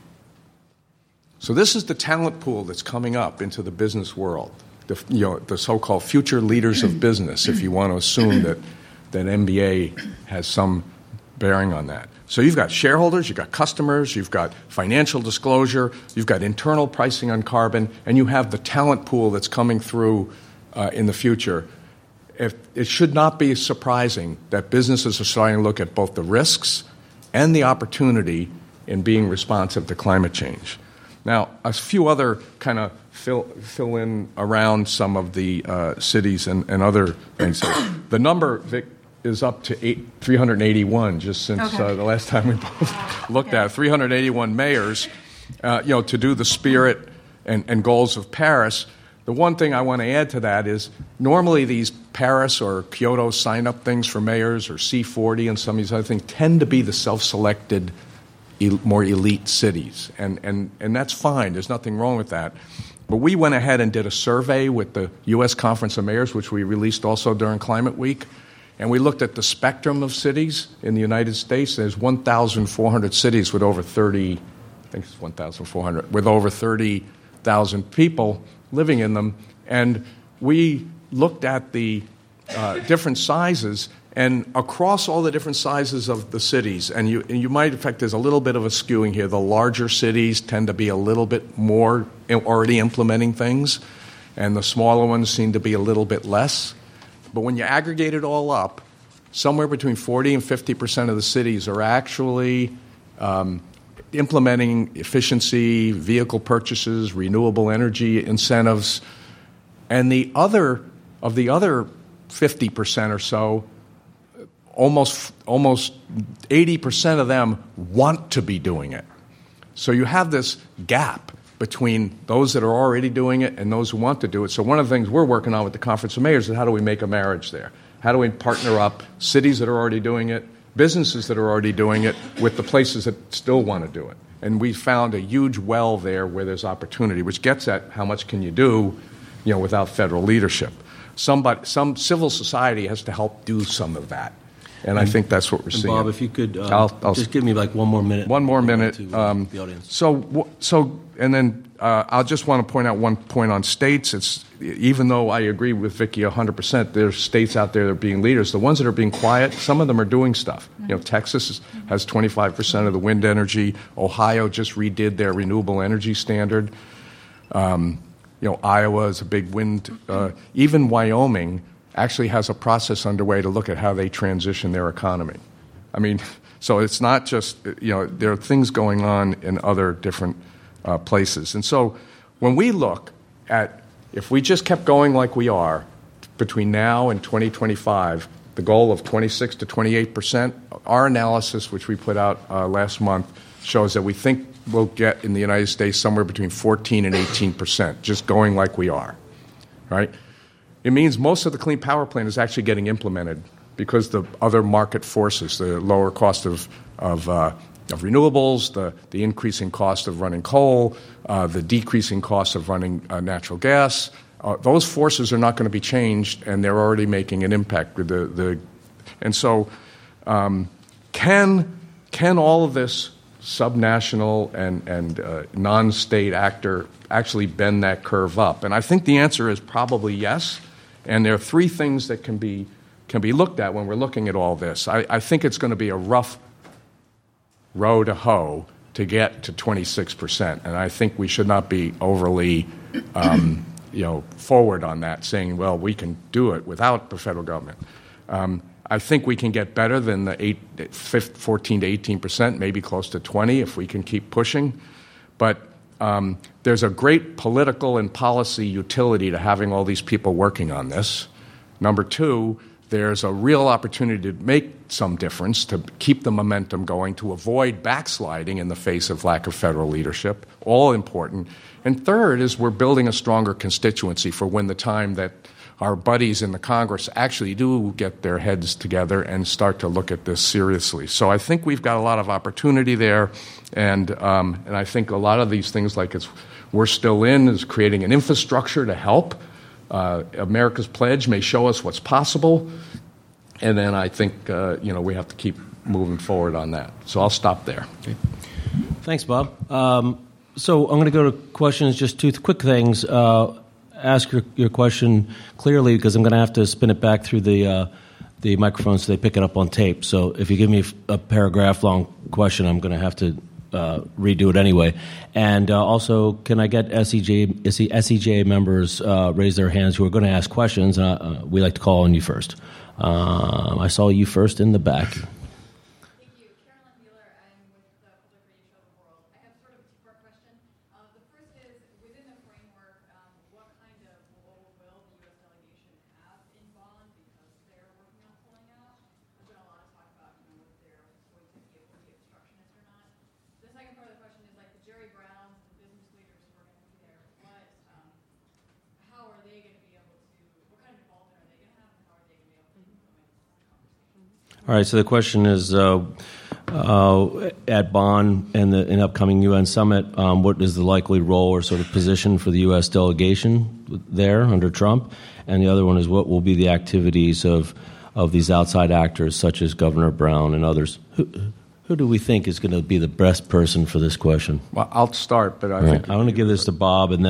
So this is the talent pool that's coming up into the business world, the so-called future leaders of business, if you want to assume that MBA has some bearing on that. So you've got shareholders, you've got customers, you've got financial disclosure, you've got internal pricing on carbon, and you have the talent pool that's coming through in the future. It should not be surprising that businesses are starting to look at both the risks and the opportunity in being responsive to climate change. Now, a few other kind of fill in around some of the cities and other things. So the number, Vic, is up to 381 just since the last time we both looked at it. 381 mayors, to do the spirit and goals of Paris. The one thing I want to add to that is normally these Paris or Kyoto sign-up things for mayors or C40 and some of these other things tend to be the self-selected, more elite cities. And that's fine. There's nothing wrong with that. But we went ahead and did a survey with the U.S. Conference of Mayors, which we released also during Climate Week. And we looked at the spectrum of cities in the United States. There's 1,400 cities with over 30, I think it's 1,400, with over 30,000 people living in them. And we looked at the different sizes, and across all the different sizes of the cities, and you might, in fact, there's a little bit of a skewing here. The larger cities tend to be a little bit more already implementing things, and the smaller ones seem to be a little bit less. But when you aggregate it all up, somewhere between 40 and 50% of the cities are actually implementing efficiency, vehicle purchases, renewable energy incentives. And the other 50% or so, almost 80% of them want to be doing it. So you have this gap between those that are already doing it and those who want to do it. So one of the things we're working on with the Conference of Mayors is how do we make a marriage there? How do we partner up cities that are already doing it, businesses that are already doing it, with the places that still want to do it? And we found a huge well there where there's opportunity, which gets at how much can you do, without federal leadership. Some civil society has to help do some of that. And I think that's what we're seeing. Bob, if you could I'll just give me like 1 more minute. 1 more minute. To the audience. And then I'll just want to point out one point on states. It's even though I agree with Vicki 100%, there's states out there that are being leaders. The ones that are being quiet, some of them are doing stuff. Texas has 25% of the wind energy. Ohio just redid their renewable energy standard. Iowa is a big wind. Even Wyoming actually has a process underway to look at how they transition their economy. I mean, so it's not just, there are things going on in other different places. And so when we look at, if we just kept going like we are between now and 2025, the goal of 26 to 28%, our analysis, which we put out last month, shows that we think we'll get in the United States somewhere between 14 and 18%, just going like we are, right? It means most of the Clean Power Plan is actually getting implemented because the other market forces, the lower cost of renewables, the increasing cost of running coal, the decreasing cost of running natural gas, those forces are not going to be changed, and they're already making an impact. And so, can all of this subnational and non-state actor actually bend that curve up? And I think the answer is probably yes. And there are 3 things that can be looked at when we're looking at all this. I think it's going to be a rough row to hoe to get to 26%, and I think we should not be overly forward on that, saying, well, we can do it without the federal government. I think we can get better than the 14 to 18%, maybe close to 20 if we can keep pushing. But there's a great political and policy utility to having all these people working on this. Number 2, there's a real opportunity to make some difference, to keep the momentum going, to avoid backsliding in the face of lack of federal leadership, all important. And third is we're building a stronger constituency for when the time that our buddies in the Congress actually do get their heads together and start to look at this seriously. So I think we've got a lot of opportunity there, and I think a lot of these things, like we're still in, is creating an infrastructure to help. America's Pledge may show us what's possible, and then I think we have to keep moving forward on that. So I'll stop there. Okay. Thanks, Bob. So I'm going to go to questions, just 2 quick things. Ask your question clearly, because I'm going to have to spin it back through the microphone so they pick it up on tape. So if you give me a paragraph-long question, I'm going to have to redo it anyway. And also, can I get SEJ members raise their hands who are going to ask questions? And we like to call on you first. I saw you first in the back. All right, so the question is, at Bonn and the upcoming UN summit, what is the likely role or sort of position for the U.S. delegation there under Trump? And the other one is, what will be the activities of these outside actors, such as Governor Brown and others? Who do we think is going to be the best person for this question? Well, I'll start, but I think... I want to give this to Bob, and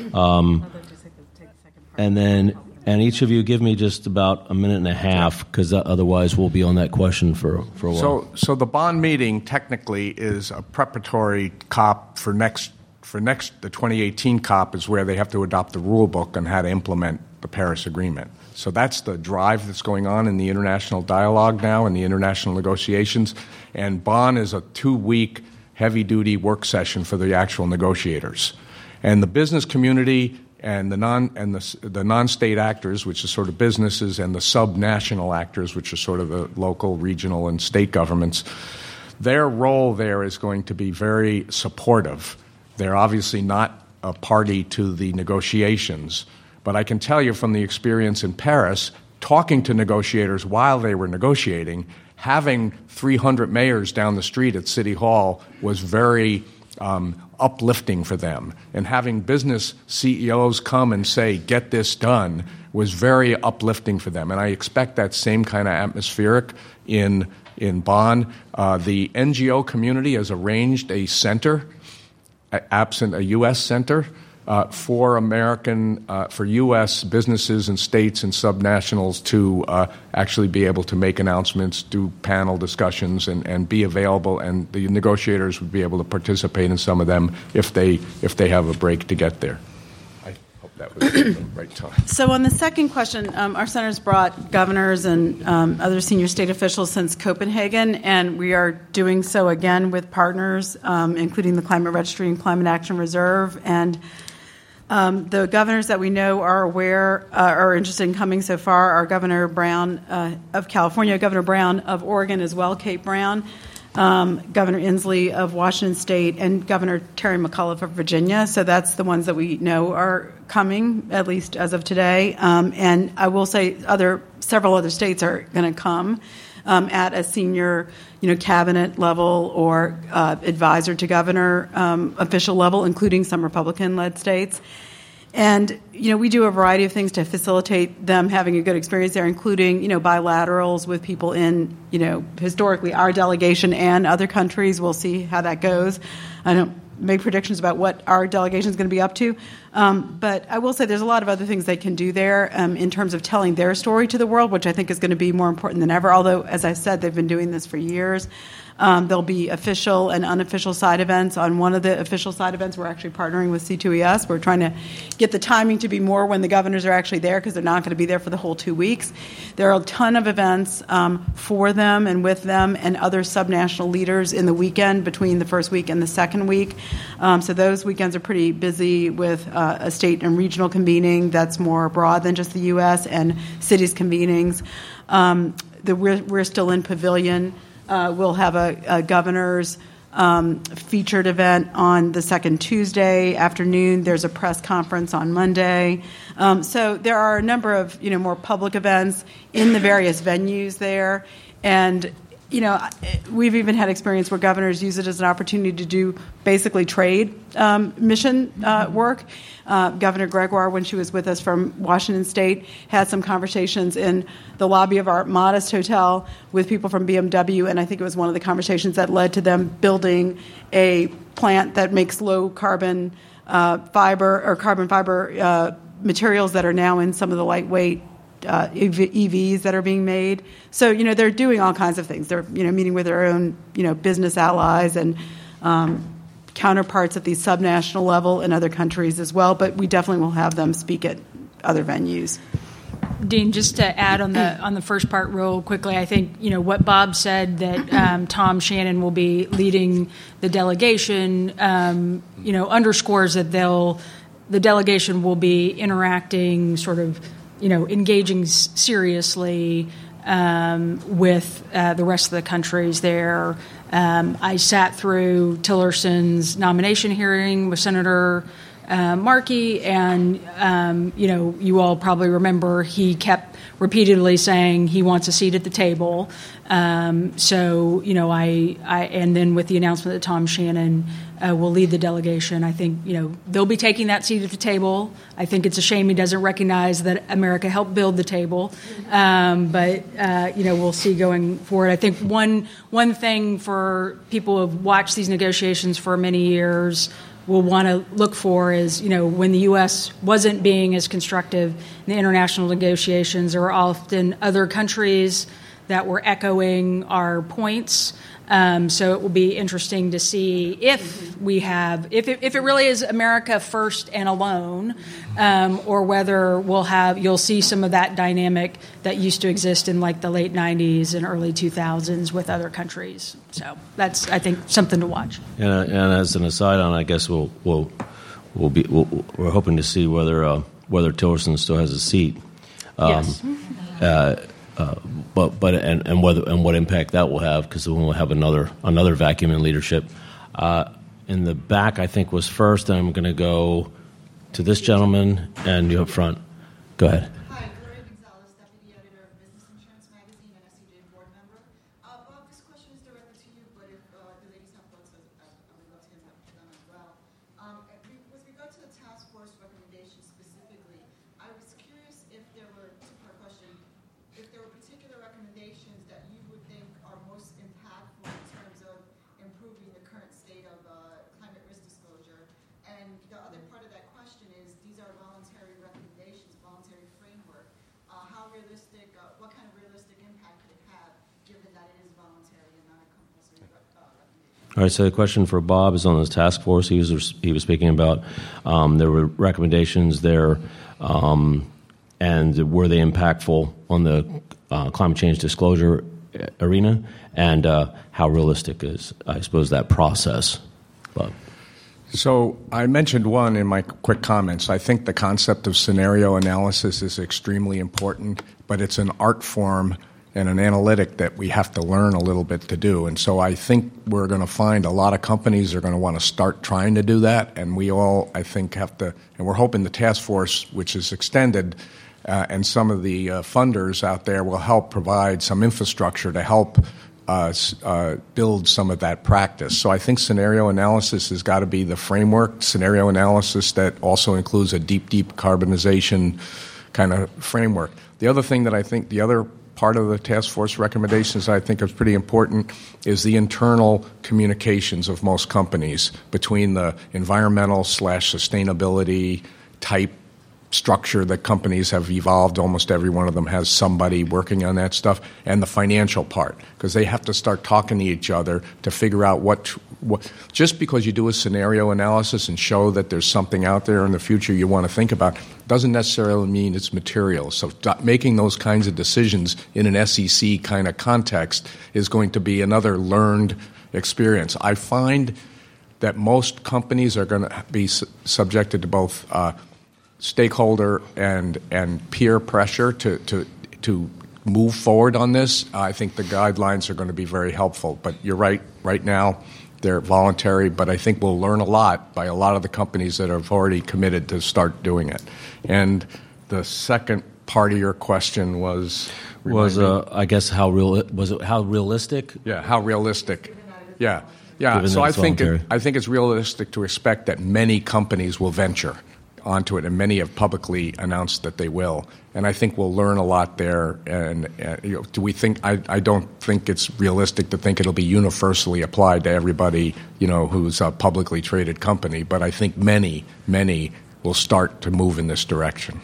then... And each of you give me just about a minute and a half, because otherwise we'll be on that question for a while. So the Bonn meeting technically is a preparatory COP for the 2018 COP is where they have to adopt the rule book on how to implement the Paris Agreement. So that's the drive that's going on in the international dialogue now and the international negotiations. And Bonn is a 2-week heavy-duty work session for the actual negotiators. And the business community and the non-state actors, which are sort of businesses, and the sub-national actors, which are sort of the local, regional, and state governments, their role there is going to be very supportive. They're obviously not a party to the negotiations, but I can tell you from the experience in Paris, talking to negotiators while they were negotiating, having 300 mayors down the street at City Hall was very uplifting for them. And having business CEOs come and say, get this done, was very uplifting for them. And I expect that same kind of atmospheric in Bonn. The NGO community has arranged a center, absent a U.S. center, for U.S. businesses and states and subnationals to actually be able to make announcements, do panel discussions, and be available. And the negotiators would be able to participate in some of them if they have a break to get there. I hope that was the right time. So on the second question, our center's brought governors and other senior state officials since Copenhagen, and we are doing so again with partners, including the Climate Registry and Climate Action Reserve. And the governors that we know are interested in coming so far are Governor Brown of California, Governor Brown of Oregon as well, Kate Brown, Governor Inslee of Washington State, and Governor Terry McAuliffe of Virginia. So that's the ones that we know are coming, at least as of today. And I will say several other states are going to come at a senior cabinet level or advisor to governor official level, including some Republican-led states. And, we do a variety of things to facilitate them having a good experience there, including, bilaterals with people in, historically our delegation and other countries. We'll see how that goes. I don't make predictions about what our delegation is going to be up to. But I will say there's a lot of other things they can do there in terms of telling their story to the world, which I think is going to be more important than ever, although, as I said, they've been doing this for years. There'll be official and unofficial side events. On one of the official side events, we're actually partnering with C2ES. We're trying to get the timing to be more when the governors are actually there, because they're not going to be there for the whole 2 weeks. There are a ton of events for them and with them and other subnational leaders in the weekend between the first week and the second week. So those weekends are pretty busy with a state and regional convening that's more broad than just the U.S. and cities convenings. We're still in Pavilion. We'll have a governor's featured event on the second Tuesday afternoon. There's a press conference on Monday. So there are a number of more public events in the various venues there. And we've even had experience where governors use it as an opportunity to do basically trade mission work. Governor Gregoire, when she was with us from Washington State, had some conversations in the lobby of our modest hotel with people from BMW, and I think it was one of the conversations that led to them building a plant that makes low-carbon fiber or carbon fiber materials that are now in some of the lightweight EVs that are being made. So, they're doing all kinds of things. They're, meeting with their own, business allies and counterparts at the subnational level in other countries as well. But we definitely will have them speak at other venues. Dean, just to add on the first part real quickly, I think, what Bob said, that Tom Shannon will be leading the delegation, underscores that the delegation will be interacting sort of, engaging seriously with the rest of the countries there. I sat through Tillerson's nomination hearing with Senator Markey, and, you all probably remember he kept repeatedly saying he wants a seat at the table. And then with the announcement that Tom Shannon will lead the delegation, I think, they'll be taking that seat at the table. I think it's a shame he doesn't recognize that America helped build the table. But we'll see going forward. I think one thing for people who have watched these negotiations for many years will want to look for is, when the U.S. wasn't being as constructive in the international negotiations, there were often other countries that were echoing our points. So it will be interesting to see if it really is America first and alone, or whether you'll see some of that dynamic that used to exist in like the late 90s and early 2000s with other countries. So that's, I think, something to watch. And as an aside on, I guess we're hoping to see whether Tillerson still has a seat. Yes. But what impact that will have, because we'll have another vacuum in leadership. In the back, I think, was first, and I'm going to go to this gentleman, and you up front. Go ahead. Hi, Gloria Gonzalez, Deputy Editor of Business Insurance Magazine and SCJ board member. Bob, this question is directed to you, but if the ladies have thoughts, I would love to hear them as well. All right, so the question for Bob is on this task force he was speaking about. There were recommendations there, and were they impactful on the climate change disclosure arena, and how realistic is, I suppose, that process, Bob? So I mentioned one in my quick comments. I think the concept of scenario analysis is extremely important, but it's an art form and an analytic that we have to learn a little bit to do. And so I think we're going to find a lot of companies are going to want to start trying to do that, and we all, I think, have to, and we're hoping the task force, which is extended, and some of the funders out there will help provide some infrastructure to help build some of that practice. So I think scenario analysis has got to be the framework, scenario analysis that also includes a deep carbonization kind of framework. The other thing that I think, the other part of the task force recommendations I think is pretty important is the internal communications of most companies between the environmental / sustainability type structure that companies have evolved. Almost every one of them has somebody working on that stuff, and the financial part, because they have to start talking to each other to figure out what just because you do a scenario analysis and show that there's something out there in the future you want to think about doesn't necessarily mean it's material. So making those kinds of decisions in an SEC kind of context is going to be another learned experience. I find that most companies are going to be subjected to both stakeholder and peer pressure to move forward on this. I think the guidelines are going to be very helpful. But you're right. Right now, they're voluntary, but I think we'll learn a lot by a lot of the companies that have already committed to start doing it. And the second part of your question was I guess how realistic? Yeah, how realistic? Yeah. So I think it's realistic to expect that many companies will venture onto it, and many have publicly announced that they will. And I think we'll learn a lot there. And do we think? I don't think it's realistic to think it'll be universally applied to everybody, who's a publicly traded company. But I think many will start to move in this direction.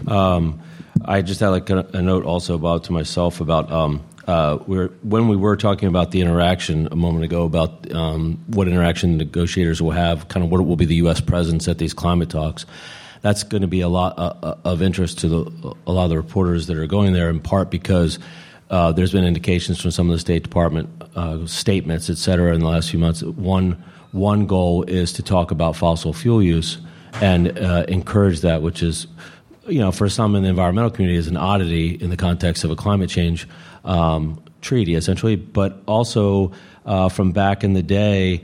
I just had a note also, Bob, to myself about when we were talking about the interaction a moment ago about what interaction negotiators will have, kind of what will be the U.S. presence at these climate talks. That's going to be a lot of interest to a lot of the reporters that are going there, in part because there's been indications from some of the State Department statements, et cetera, in the last few months. One goal is to talk about fossil fuel use and encourage that, which is, for some in the environmental community is an oddity in the context of a climate change treaty, essentially, but also from back in the day,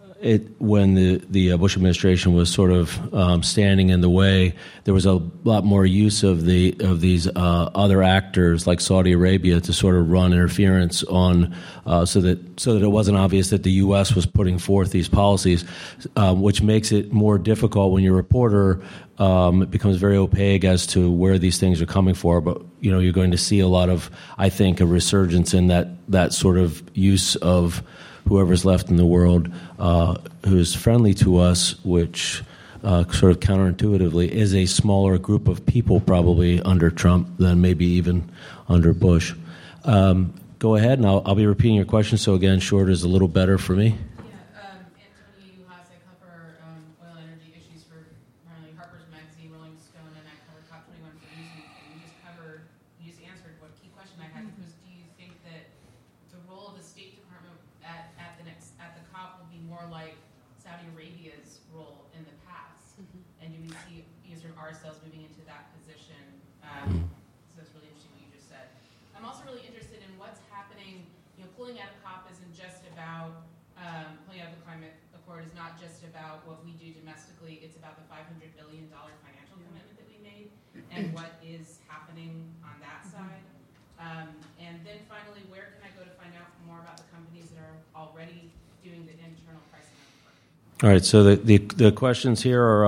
when the Bush administration was sort of standing in the way, there was a lot more use of these other actors like Saudi Arabia to sort of run interference on so that it wasn't obvious that the U.S. was putting forth these policies, which makes it more difficult when you're a reporter. It becomes very opaque as to where these things are coming from. But you're going to see a lot of, I think, a resurgence in that sort of use of whoever's left in the world who's friendly to us, which sort of counterintuitively is a smaller group of people probably under Trump than maybe even under Bush. Go ahead, and I'll be repeating your question, so again, short is a little better for me. Anthony Uhas, I cover oil and energy issues for primarily Harper's Magazine, Rolling Stone, and I cover COP21 for Newsweek. And you just answered what key question I had, was do you think that the role of the State Department at the COP will be more like Saudi Arabia's role in the past? And do we see ourselves moving into that position? So that's really interesting what you just said. I'm also really interested in what's happening. Pulling out of COP isn't just about pulling out of the climate accord is not just about what we do domestically. It's about the $500 billion financial commitment that we made and what is happening on that side. And then finally, where can I go to find out more about the companies that are already doing the internal pricing of the work? All right, so the questions here are,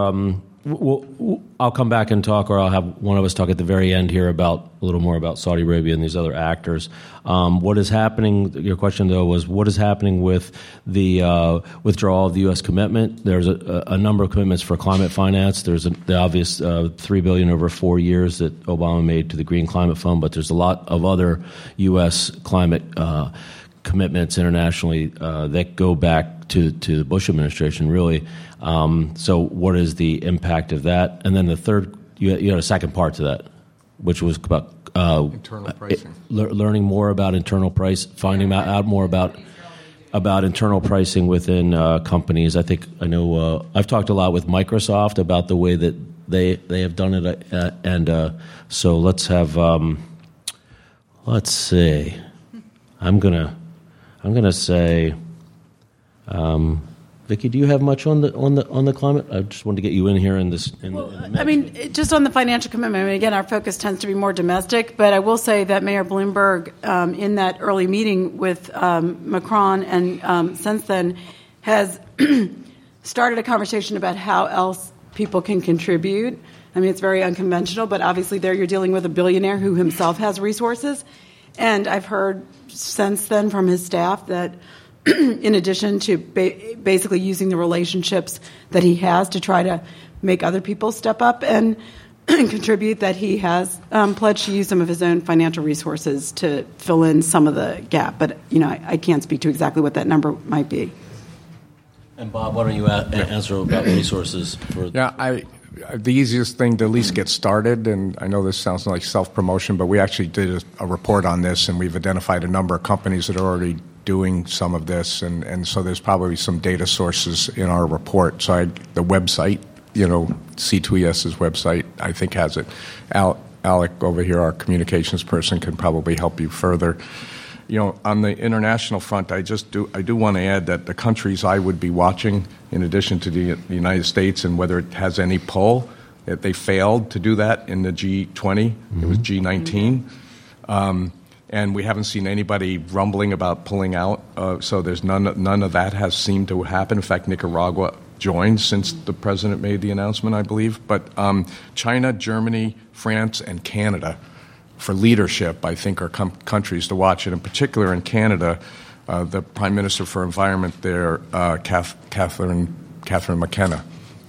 I'll come back and talk, or I'll have one of us talk at the very end here about a little more about Saudi Arabia and these other actors. What is happening, your question though was, what is happening with the withdrawal of the U.S. commitment? There's a number of commitments for climate finance. There's the obvious $3 billion over 4 years that Obama made to the Green Climate Fund, but there's a lot of other U.S. climate commitments internationally that go back to the Bush administration, really. So what is the impact of that? And then the third, you had a second part to that, which was about internal pricing. Learning more about internal price, finding out more about internal pricing within companies. I know I've talked a lot with Microsoft about the way that they have done it, and so let's have let's see. I'm gonna say, Vicki, do you have much on the climate? I just wanted to get you in here in this. I mean, just on the financial commitment. I mean, again, our focus tends to be more domestic, but I will say that Mayor Bloomberg, in that early meeting with Macron, and since then, has started a conversation about how else people can contribute. I mean, it's very unconventional, but obviously, there you're dealing with a billionaire who himself has resources, and I've heard since then from his staff that, in addition to basically using the relationships that he has to try to make other people step up and contribute, that he has pledged to use some of his own financial resources to fill in some of the gap. But, I can't speak to exactly what that number might be. And Bob, why don't you answer about resources? The easiest thing to at least get started, and I know this sounds like self-promotion, but we actually did a report on this, and we've identified a number of companies that are already doing some of this, and so there's probably some data sources in our report. So the website, C2ES's website, I think has it. Alec over here, our communications person, can probably help you further. On the international front, I do want to add that the countries I would be watching, in addition to the United States, and whether it has any pull, that they failed to do that in the G20. Mm-hmm. It was G19. And we haven't seen anybody rumbling about pulling out. So there's none of that has seemed to happen. In fact, Nicaragua joined since the president made the announcement, I believe. But China, Germany, France, and Canada, for leadership, I think, are countries to watch. And in particular, in Canada, the Prime Minister for Environment there, Catherine McKenna,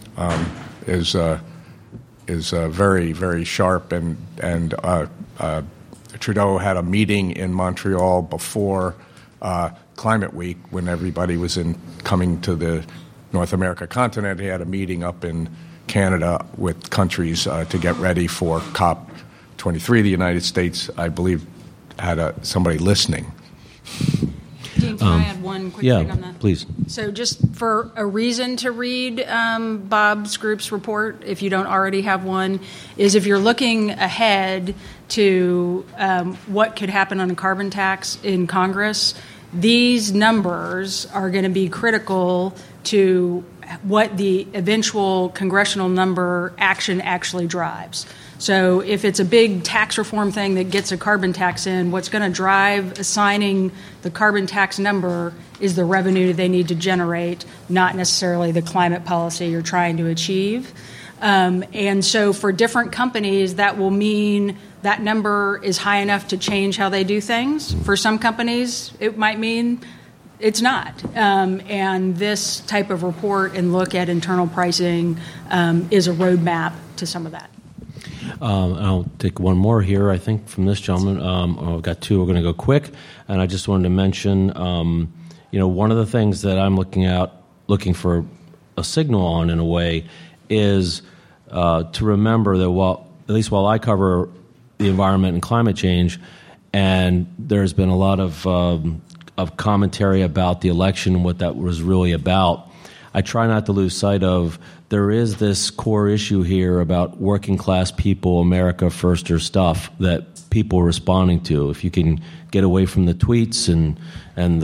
is very, very sharp. And Trudeau had a meeting in Montreal before Climate Week when everybody was coming to the North America continent. He had a meeting up in Canada with countries to get ready for COP23. The United States, I believe, had somebody listening. Dean, can I add one quick thing on that? Yeah, please. So just for a reason to read Bob's group's report, if you don't already have one, is if you're looking ahead to what could happen on a carbon tax in Congress, these numbers are going to be critical to what the eventual congressional number action actually drives. So if it's a big tax reform thing that gets a carbon tax in, what's going to drive assigning the carbon tax number is the revenue they need to generate, not necessarily the climate policy you're trying to achieve. And so for different companies, that will mean that number is high enough to change how they do things. For some companies, it might mean it's not. And this type of report and look at internal pricing is a roadmap to some of that. I'll take one more here, I think, from this gentleman. I've got two. We're going to go quick. And I just wanted to mention, one of the things that I'm looking for a signal on, in a way, is to remember that at least while I cover the environment and climate change, and there's been a lot of commentary about the election and what that was really about, I try not to lose sight of there is this core issue here about working class people, America firster stuff that people are responding to. If you can get away from the tweets and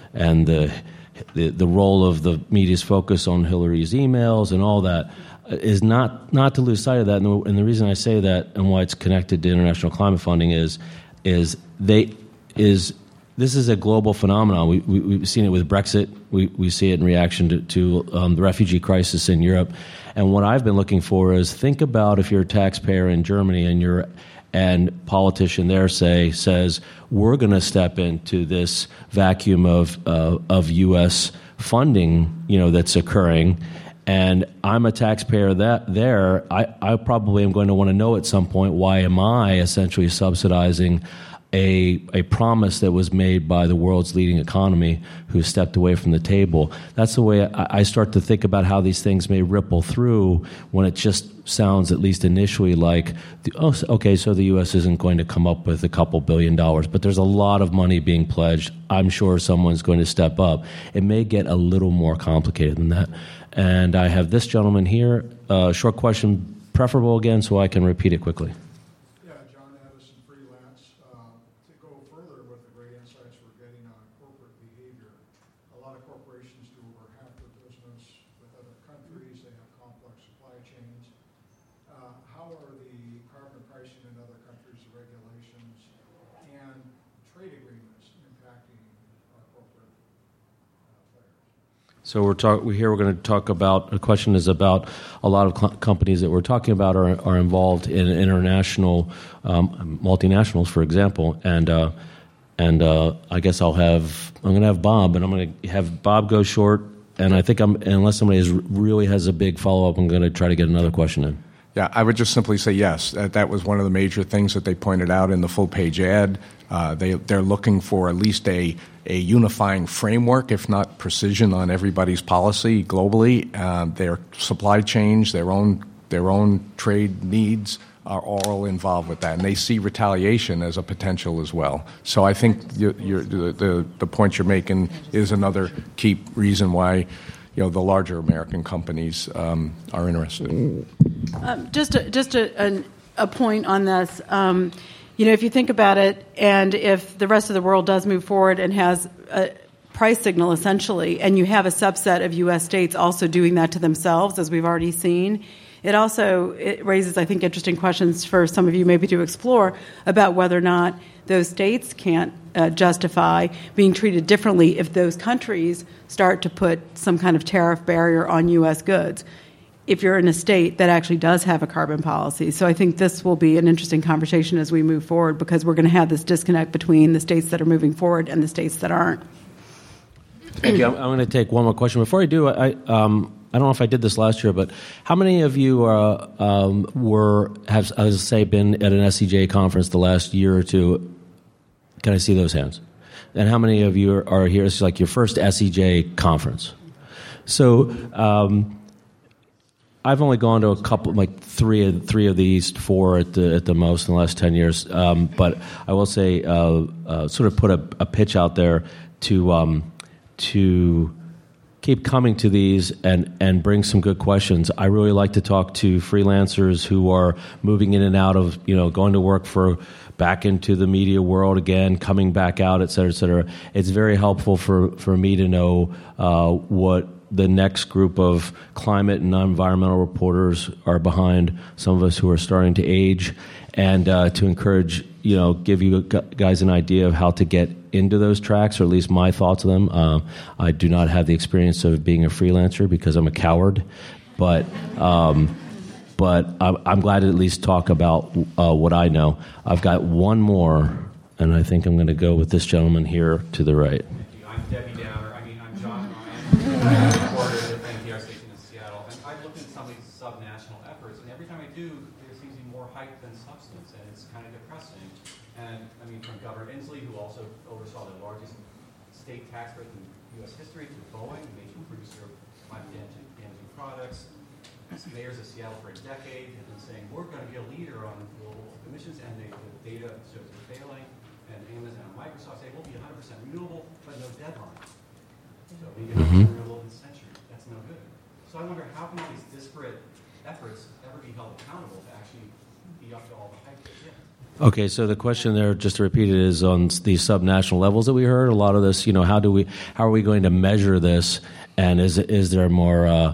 the role of the media's focus on Hillary's emails and all that, is not to lose sight of that. And the reason I say that and why it's connected to international climate funding is this is a global phenomenon. We've seen it with Brexit. We see it in reaction to the refugee crisis in Europe. And what I've been looking for is, think about if you're a taxpayer in Germany and politician there says we're going to step into this vacuum of U.S. funding, that's occurring. And I'm a taxpayer I probably am going to want to know at some point, why am I essentially subsidizing a promise that was made by the world's leading economy who stepped away from the table. That's the way I start to think about how these things may ripple through when it just sounds, at least initially, like, okay, so the U.S. isn't going to come up with a couple $2 billion, but there's a lot of money being pledged. I'm sure someone's going to step up. It may get a little more complicated than that. And I have this gentleman here. Short question, preferable again, so I can repeat it quickly. So we're going to talk about, the question is about a lot of companies that we're talking about are involved in international multinationals, for example, and I guess I'm going to have Bob, and I'm going to have Bob go short, and I think unless somebody really has a big follow-up, I'm going to try to get another question in. Yeah, I would just simply say yes. That was one of the major things that they pointed out in the full-page ad. They're looking for at least a unifying framework, if not precision, on everybody's policy globally. Their supply chains, their own trade needs are all involved with that, and they see retaliation as a potential as well. So I think the point you're making is another key reason why the larger American companies are interested. Just a point on this. If you think about it, and if the rest of the world does move forward and has a price signal essentially, and you have a subset of U.S. states also doing that to themselves, as we've already seen, it raises, I think, interesting questions for some of you maybe to explore about whether or not those states can't justify being treated differently if those countries start to put some kind of tariff barrier on U.S. goods, if you're in a state that actually does have a carbon policy. So I think this will be an interesting conversation as we move forward, because we're going to have this disconnect between the states that are moving forward and the states that aren't. Thank you. I'm going to take one more question. Before I do, I don't know if I did this last year, but how many of you have been at an SCJ conference the last year or two? Can I see those hands? And how many of you are here? It's like your first SCJ conference. So I've only gone to a couple, like three of these, 4 at the most in the last 10 years. But I will say, sort of put a pitch out there to keep coming to these and bring some good questions. I really like to talk to freelancers who are moving in and out of, going to work back into the media world again, coming back out, et cetera, et cetera. It's very helpful for me to know what the next group of climate and environmental reporters are behind, some of us who are starting to age, and to encourage, give you guys an idea of how to get into those tracks, or at least my thoughts of them. I do not have the experience of being a freelancer because I'm a coward, but I'm glad to at least talk about what I know. I've got one more, and I think I'm going to go with this gentleman here to the right. Thank you. I'm Debbie Downer. I'm John Ryan, reporter at the NPR station in Seattle, and I've looked at some of these subnational efforts, and every time I do, there seems to be more hype than substance, and it's kind of depressing. And from Governor Inslee, who also oversaw the largest state tax break in U.S. history, to Boeing, a major producer of climate-damaging products. Mayors of Seattle for a decade have been saying, we're going to be a leader on global emissions, and the data shows we're failing. And Amazon and Microsoft say, we'll be 100% renewable, but no deadline. So we get 100% renewable in the century. That's no good. So I wonder, how can all these disparate efforts ever be held accountable to actually be up to all the hype they get? Okay, so the question there, just to repeat it, is on these subnational levels that we heard. A lot of this, how are we going to measure this, and is there more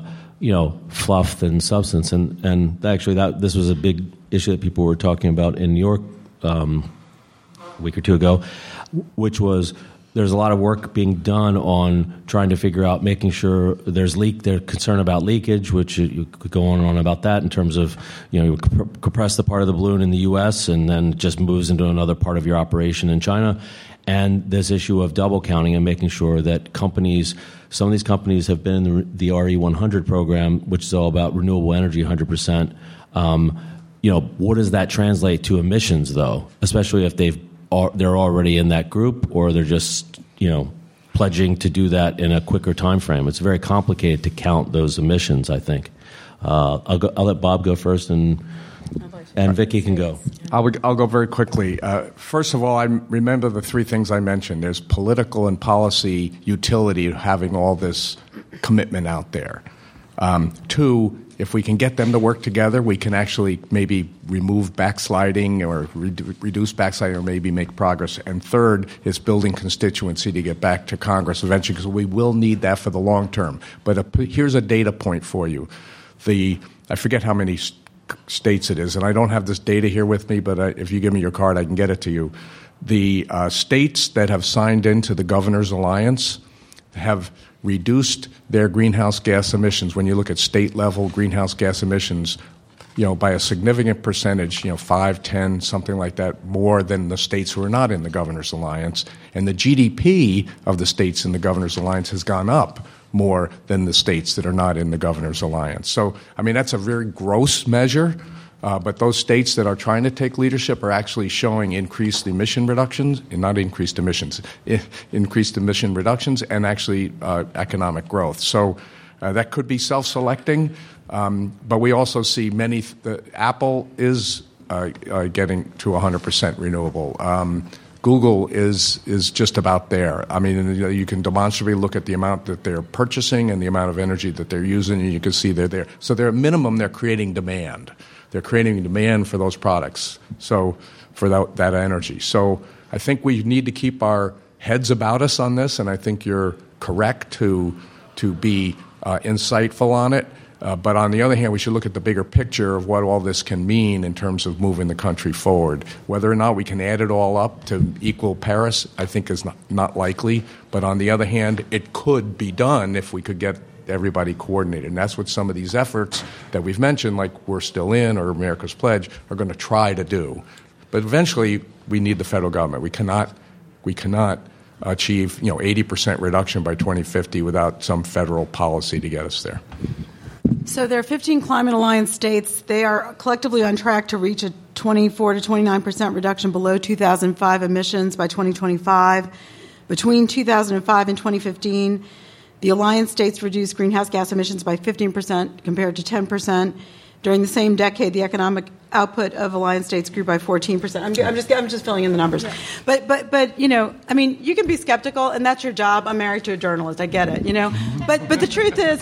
fluff than substance? And actually, this was a big issue that people were talking about in New York a week or two ago, which was there's a lot of work being done on trying to figure out, making sure they're concerned about leakage, which you could go on and on about that in terms of, you compress the part of the balloon in the U.S. and then it just moves into another part of your operation in China. And this issue of double counting and making sure that some of these companies have been in the RE100 program, which is all about renewable energy 100%. What does that translate to emissions, though, especially if they've they're already in that group, or they're just pledging to do that in a quicker time frame. It's very complicated to count those emissions, I think. I'll let Bob go first, and Vicki can go. I'll go very quickly. First of all, I remember the three things I mentioned. There's political and policy utility of having all this commitment out there. Two, if we can get them to work together, we can actually maybe remove backsliding or reduce backsliding or maybe make progress. And third is building constituency to get back to Congress eventually, because we will need that for the long term. But here's a data point for you. I forget how many states it is, and I don't have this data here with me, but if you give me your card, I can get it to you. The states that have signed into the Governor's Alliance have reduced their greenhouse gas emissions, when you look at state-level greenhouse gas emissions, by a significant percentage, 5, 10, something like that, more than the states who are not in the Governor's Alliance. And the GDP of the states in the Governor's Alliance has gone up more than the states that are not in the Governor's Alliance. So, that's a very gross measure, but those states that are trying to take leadership are actually showing increased emission reductions, increased emission reductions, and actually economic growth. So that could be self-selecting, but we also see Apple is getting to 100% renewable. Google is just about there. You can demonstrably look at the amount that they're purchasing and the amount of energy that they're using, and you can see they're there. So they're at minimum, they're creating demand. They're creating demand for those products, so for that energy. So I think we need to keep our heads about us on this, and I think you're correct to be insightful on it. But on the other hand, we should look at the bigger picture of what all this can mean in terms of moving the country forward. Whether or not we can add it all up to equal Paris, I think is not likely. But on the other hand, it could be done if we could get everybody coordinated. And that's what some of these efforts that we've mentioned, like We're Still In or America's Pledge, are going to try to do. But eventually, we need the federal government. We cannot achieve 80% reduction by 2050 without some federal policy to get us there. So there are 15 Climate Alliance states. They are collectively on track to reach a 24 to 29% reduction below 2005 emissions by 2025. Between 2005 and 2015, the Alliance states reduced greenhouse gas emissions by 15% compared to 10%. During the same decade, the economic output of Alliance states grew by 14%. I'm just filling in the numbers. But you can be skeptical, and that's your job. I'm married to a journalist. I get it, But the truth is,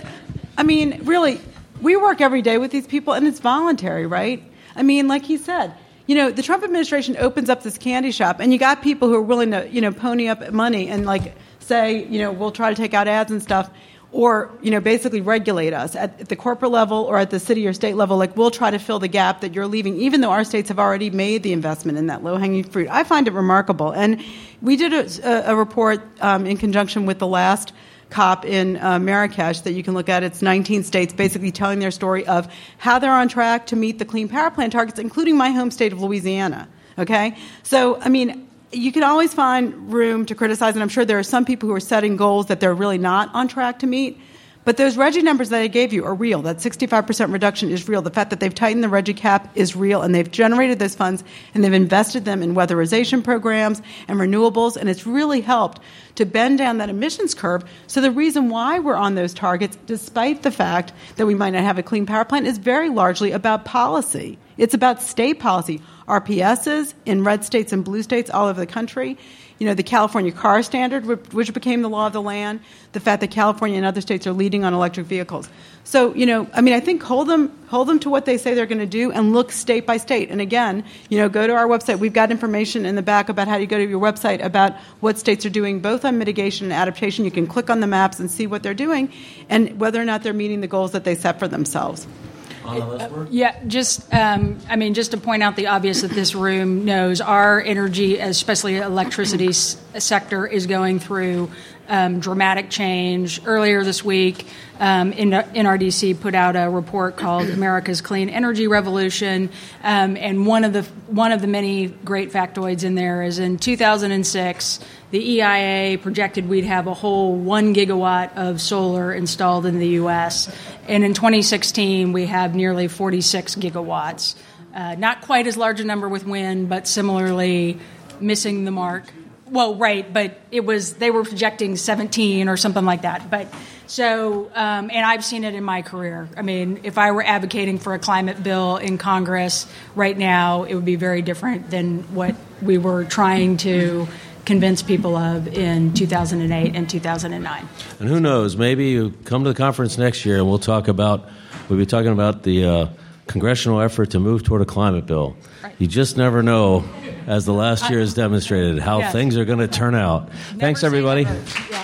really, we work every day with these people, and it's voluntary, right? Like he said, the Trump administration opens up this candy shop, and you got people who are willing to, pony up money and say, we'll try to take out ads and stuff, or, basically regulate us at the corporate level or at the city or state level. We'll try to fill the gap that you're leaving, even though our states have already made the investment in that low-hanging fruit. I find it remarkable. And we did a report in conjunction with the last COP in Marrakesh that you can look at. It's 19 states basically telling their story of how they're on track to meet the Clean Power Plan targets, including my home state of Louisiana. Okay? So, you can always find room to criticize, and I'm sure there are some people who are setting goals that they're really not on track to meet. But those RGGI numbers that I gave you are real. That 65% reduction is real. The fact that they've tightened the RGGI cap is real, and they've generated those funds, and they've invested them in weatherization programs and renewables, and it's really helped to bend down that emissions curve. So the reason why we're on those targets, despite the fact that we might not have a clean power plant, is very largely about policy. It's about state policy. RPSs in red states and blue states all over the country. The California car standard, which became the law of the land, the fact that California and other states are leading on electric vehicles. So, I think hold them to what they say they're going to do and look state by state. And again, go to our website. We've got information in the back about how you go to your website about what states are doing, both on mitigation and adaptation. You can click on the maps and see what they're doing and whether or not they're meeting the goals that they set for themselves. Just to point out the obvious that this room knows, our energy, especially electricity sector, is going through dramatic change. Earlier this week, NRDC put out a report called America's Clean Energy Revolution, and one of the many great factoids in there is in 2006, the EIA projected we'd have a whole 1 gigawatt of solar installed in the U.S., and in 2016 we have nearly 46 gigawatts. Not quite as large a number with wind, but similarly missing the mark. Well, right, but they were projecting 17 or something like that. But so, and I've seen it in my career. I mean, if I were advocating for a climate bill in Congress right now, it would be very different than what we were trying to convince people of in 2008 and 2009. And who knows, maybe you come to the conference next year and we'll be talking about the congressional effort to move toward a climate bill. Right. You just never know, as the last year has demonstrated, how Yes. things are going to turn out. Never Thanks, say everybody. never. Yeah.